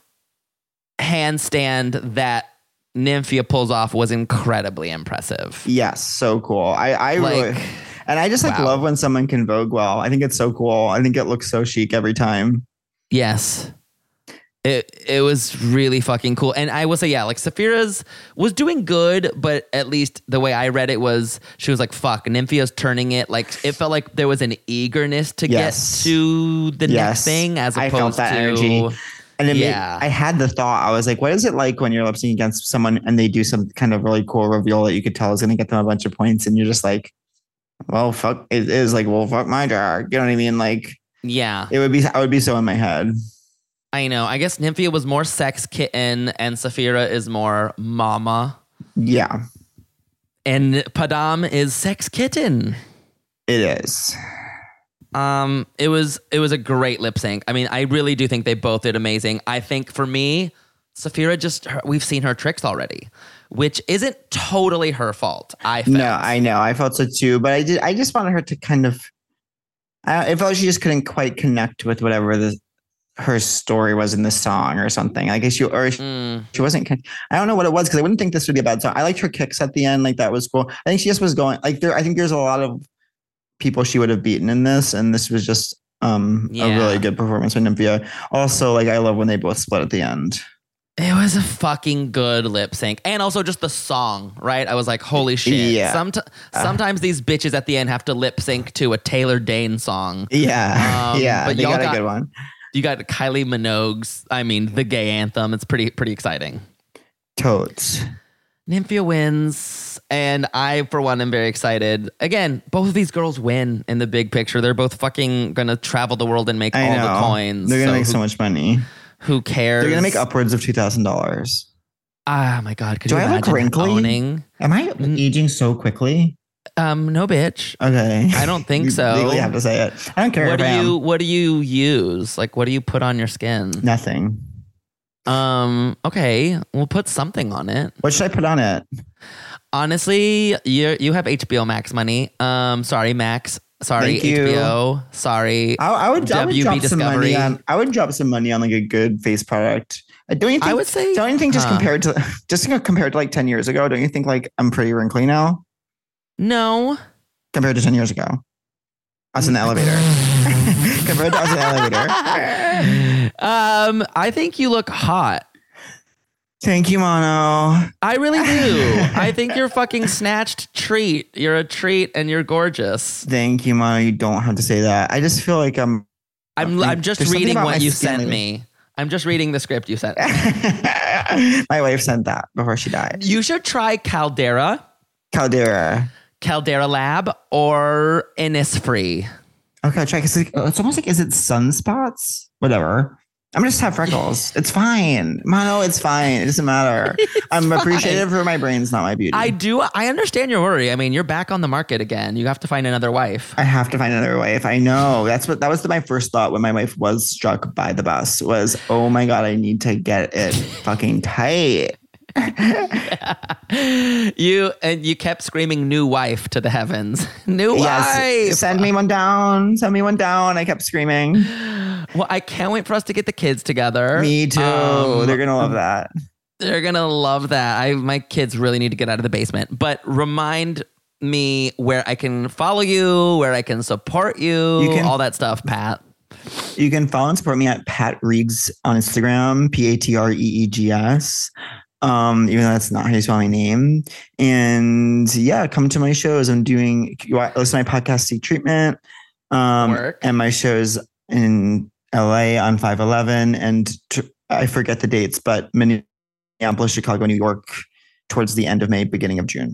handstand that Nymphia pulls off was incredibly impressive. yes, so cool. I, I Like, really and I just like wow. love when someone can Vogue well. I think it's so cool. I think it looks so chic every time. Yes. It it was really fucking cool. And I will say, yeah, like Sapphira's was doing good, but at least the way I read it was she was like, fuck, Nymphia's turning it. Like it felt like there was an eagerness to Yes. get to the next Yes. thing as I opposed felt that to energy. And it Yeah. made, I had the thought, I was like, what is it like when you're lip syncing against someone and they do some kind of really cool reveal that you could tell is going to get them a bunch of points? And you're just like, well, fuck, it is like, well, fuck my dog. You know what I mean? Like, yeah. it would be, I would be so in my head. I know. I guess Nymphia was more sex kitten and Sapphira is more mama. Yeah, And Padam is sex kitten. it is. Um, it was it was a great lip sync. I mean, I really do think they both did amazing. I think for me, Sapphira just her, we've seen her tricks already, which isn't totally her fault. I felt. No, I know. I felt so too, but I did, I just wanted her to kind of, I, I felt she just couldn't quite connect with whatever the, her story was in the song or something. I guess you, or she, Mm, she wasn't, con- I don't know what it was because I wouldn't think this would be a bad song. I liked her kicks at the end. Like that was cool. I think she just was going like there. I think there's a lot of people she would have beaten in this. And this was just um, Yeah. a really good performance from Nymphia. Also, like I love when they both split at the end. it was a fucking good lip sync, and also just the song, right? I was like, holy shit! Yeah. Somet- Uh. sometimes these bitches at the end have to lip sync to a Taylor Dane song. Yeah. Um, yeah. but They y'all got a got- good one. You got Kylie Minogue's, I mean, the gay anthem. It's pretty pretty exciting. Totes. Nymphia wins, and I, for one, am very excited. Again, both of these girls win in the big picture. They're both fucking gonna travel the world and make I all know. the coins. They're gonna so make who, so much money. who cares? They're gonna make upwards of two thousand dollars. Ah, my God! Could Do you I look imagine wrinkly? owning? Am I aging so quickly? Um, no, bitch. Okay. I don't think You so. legally have to say it. I don't care What if do I am. you What do you use? Like, what do you put on your skin? Nothing. Um. Okay, we'll put something on it. What should I put on it? Honestly, you you have H B O Max money. Um. Sorry, Max. Sorry, Thank you. H B O. Sorry. I, I would, I would W B drop some money Discovery. on. I would drop some money on like a good face product. Uh, Don't you think? I would say. Don't you think just huh. compared to just compared to like ten years ago? Don't you think like I'm pretty wrinkly now No. compared to ten years ago? Us in the elevator. compared to us in the elevator. um, I think you look hot. Thank you, Mono. I really do. I think you're fucking snatched treat. You're a treat and you're gorgeous. Thank you, Mono. You don't have to say that. I just feel like I'm. I'm Like, I'm just there's something reading about what my you skin sent lately. me. I'm just reading the script you sent me. My wife sent that before she died. You should try Caldera, Caldera. Caldera Lab, or Innisfree. Okay, try. It's, like, it's almost like, is it sunspots? Whatever. I'm just have freckles. It's fine. Mono, it's fine. It doesn't matter. I'm fine. appreciative for my brains, not my beauty. I do. I understand your worry. I mean, you're back on the market again. You have to find another wife. I have to find another wife. I know. That's what that was my first thought when my wife was struck by the bus was, oh my God, I need to get it fucking tight. You and you kept screaming "new wife" to the heavens. New Yes, wife. send me one down. Send me one down. I kept screaming. Well, I can't wait for us to get the kids together. Me too. Um, They're gonna love that. They're gonna love that. I my kids really need to get out of the basement. But remind me where I can follow you, where I can support you, You can- all that stuff, Pat. You can follow and support me at Pat Reegs on Instagram, P A T R E E G S. Um, even though that's not how you spell my name. And yeah, come to my shows. I'm doing, you want- listen to my podcast, Seek Treatment. Um, Work. and my shows in L A on five eleven. And tr- I forget the dates, but Minneapolis, Chicago, New York towards the end of May, beginning of June.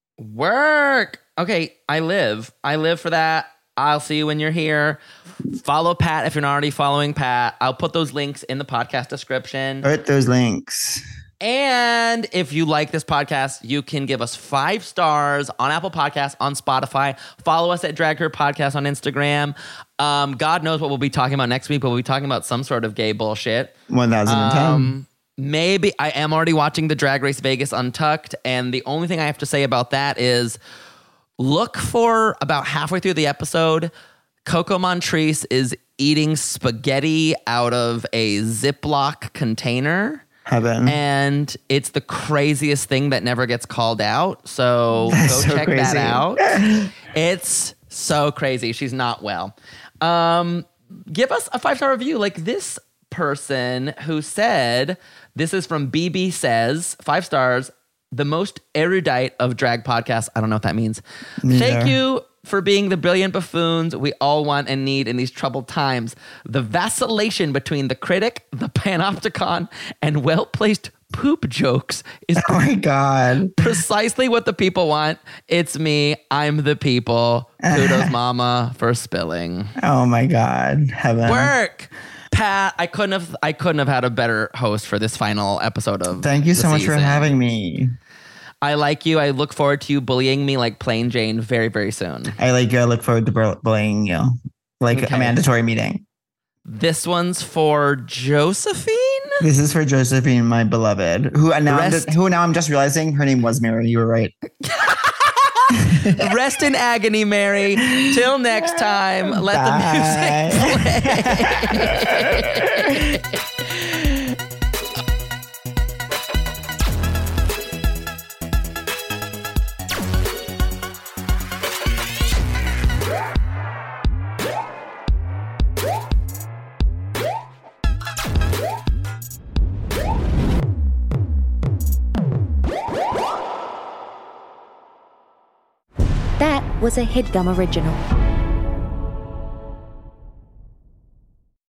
Work. Okay, I live. I live for that. I'll see you when you're here. Follow Pat if you're not already following Pat. I'll put those links in the podcast description. Put those links. And if you like this podcast, you can give us five stars on Apple Podcasts, on Spotify. Follow us at Drag Her Podcast on Instagram. Um, God knows what we'll be talking about next week, but we'll be talking about some sort of gay bullshit. one thousand ten. Um, maybe I am already watching the Drag Race Vegas Untucked, and the only thing I have to say about that is look for about halfway through the episode, Coco Montrese is eating spaghetti out of a Ziploc container. Heaven. And it's the craziest thing that never gets called out. So That's go so check crazy. that out. It's so crazy. She's not well. Um, give us a five-star review. Like this person who said, this is from B B Says, five stars, the most erudite of drag podcasts. I don't know what that means. Neither. Thank you for being the brilliant buffoons we all want and need in these troubled times. The vacillation between the critic, the panopticon, and well-placed poop jokes is Oh my God. precisely what the people want. It's me. I'm the people. Kudos, mama, for spilling. Oh my God. Heaven. Work. Pat, I couldn't have I couldn't have had a better host for this final episode of Thank you the so much for season. having me. I like you. I look forward to you bullying me like Plain Jane very, very soon. I like you. I look forward to bull- bullying you. Like Okay. a mandatory meeting. This one's for Josephine? This is for Josephine, my beloved, who now I'm Rest- just, who now I'm just realizing her name was Mary. You were right. Rest in agony, Mary. Till next time, let the music play. That was a HeadGum original.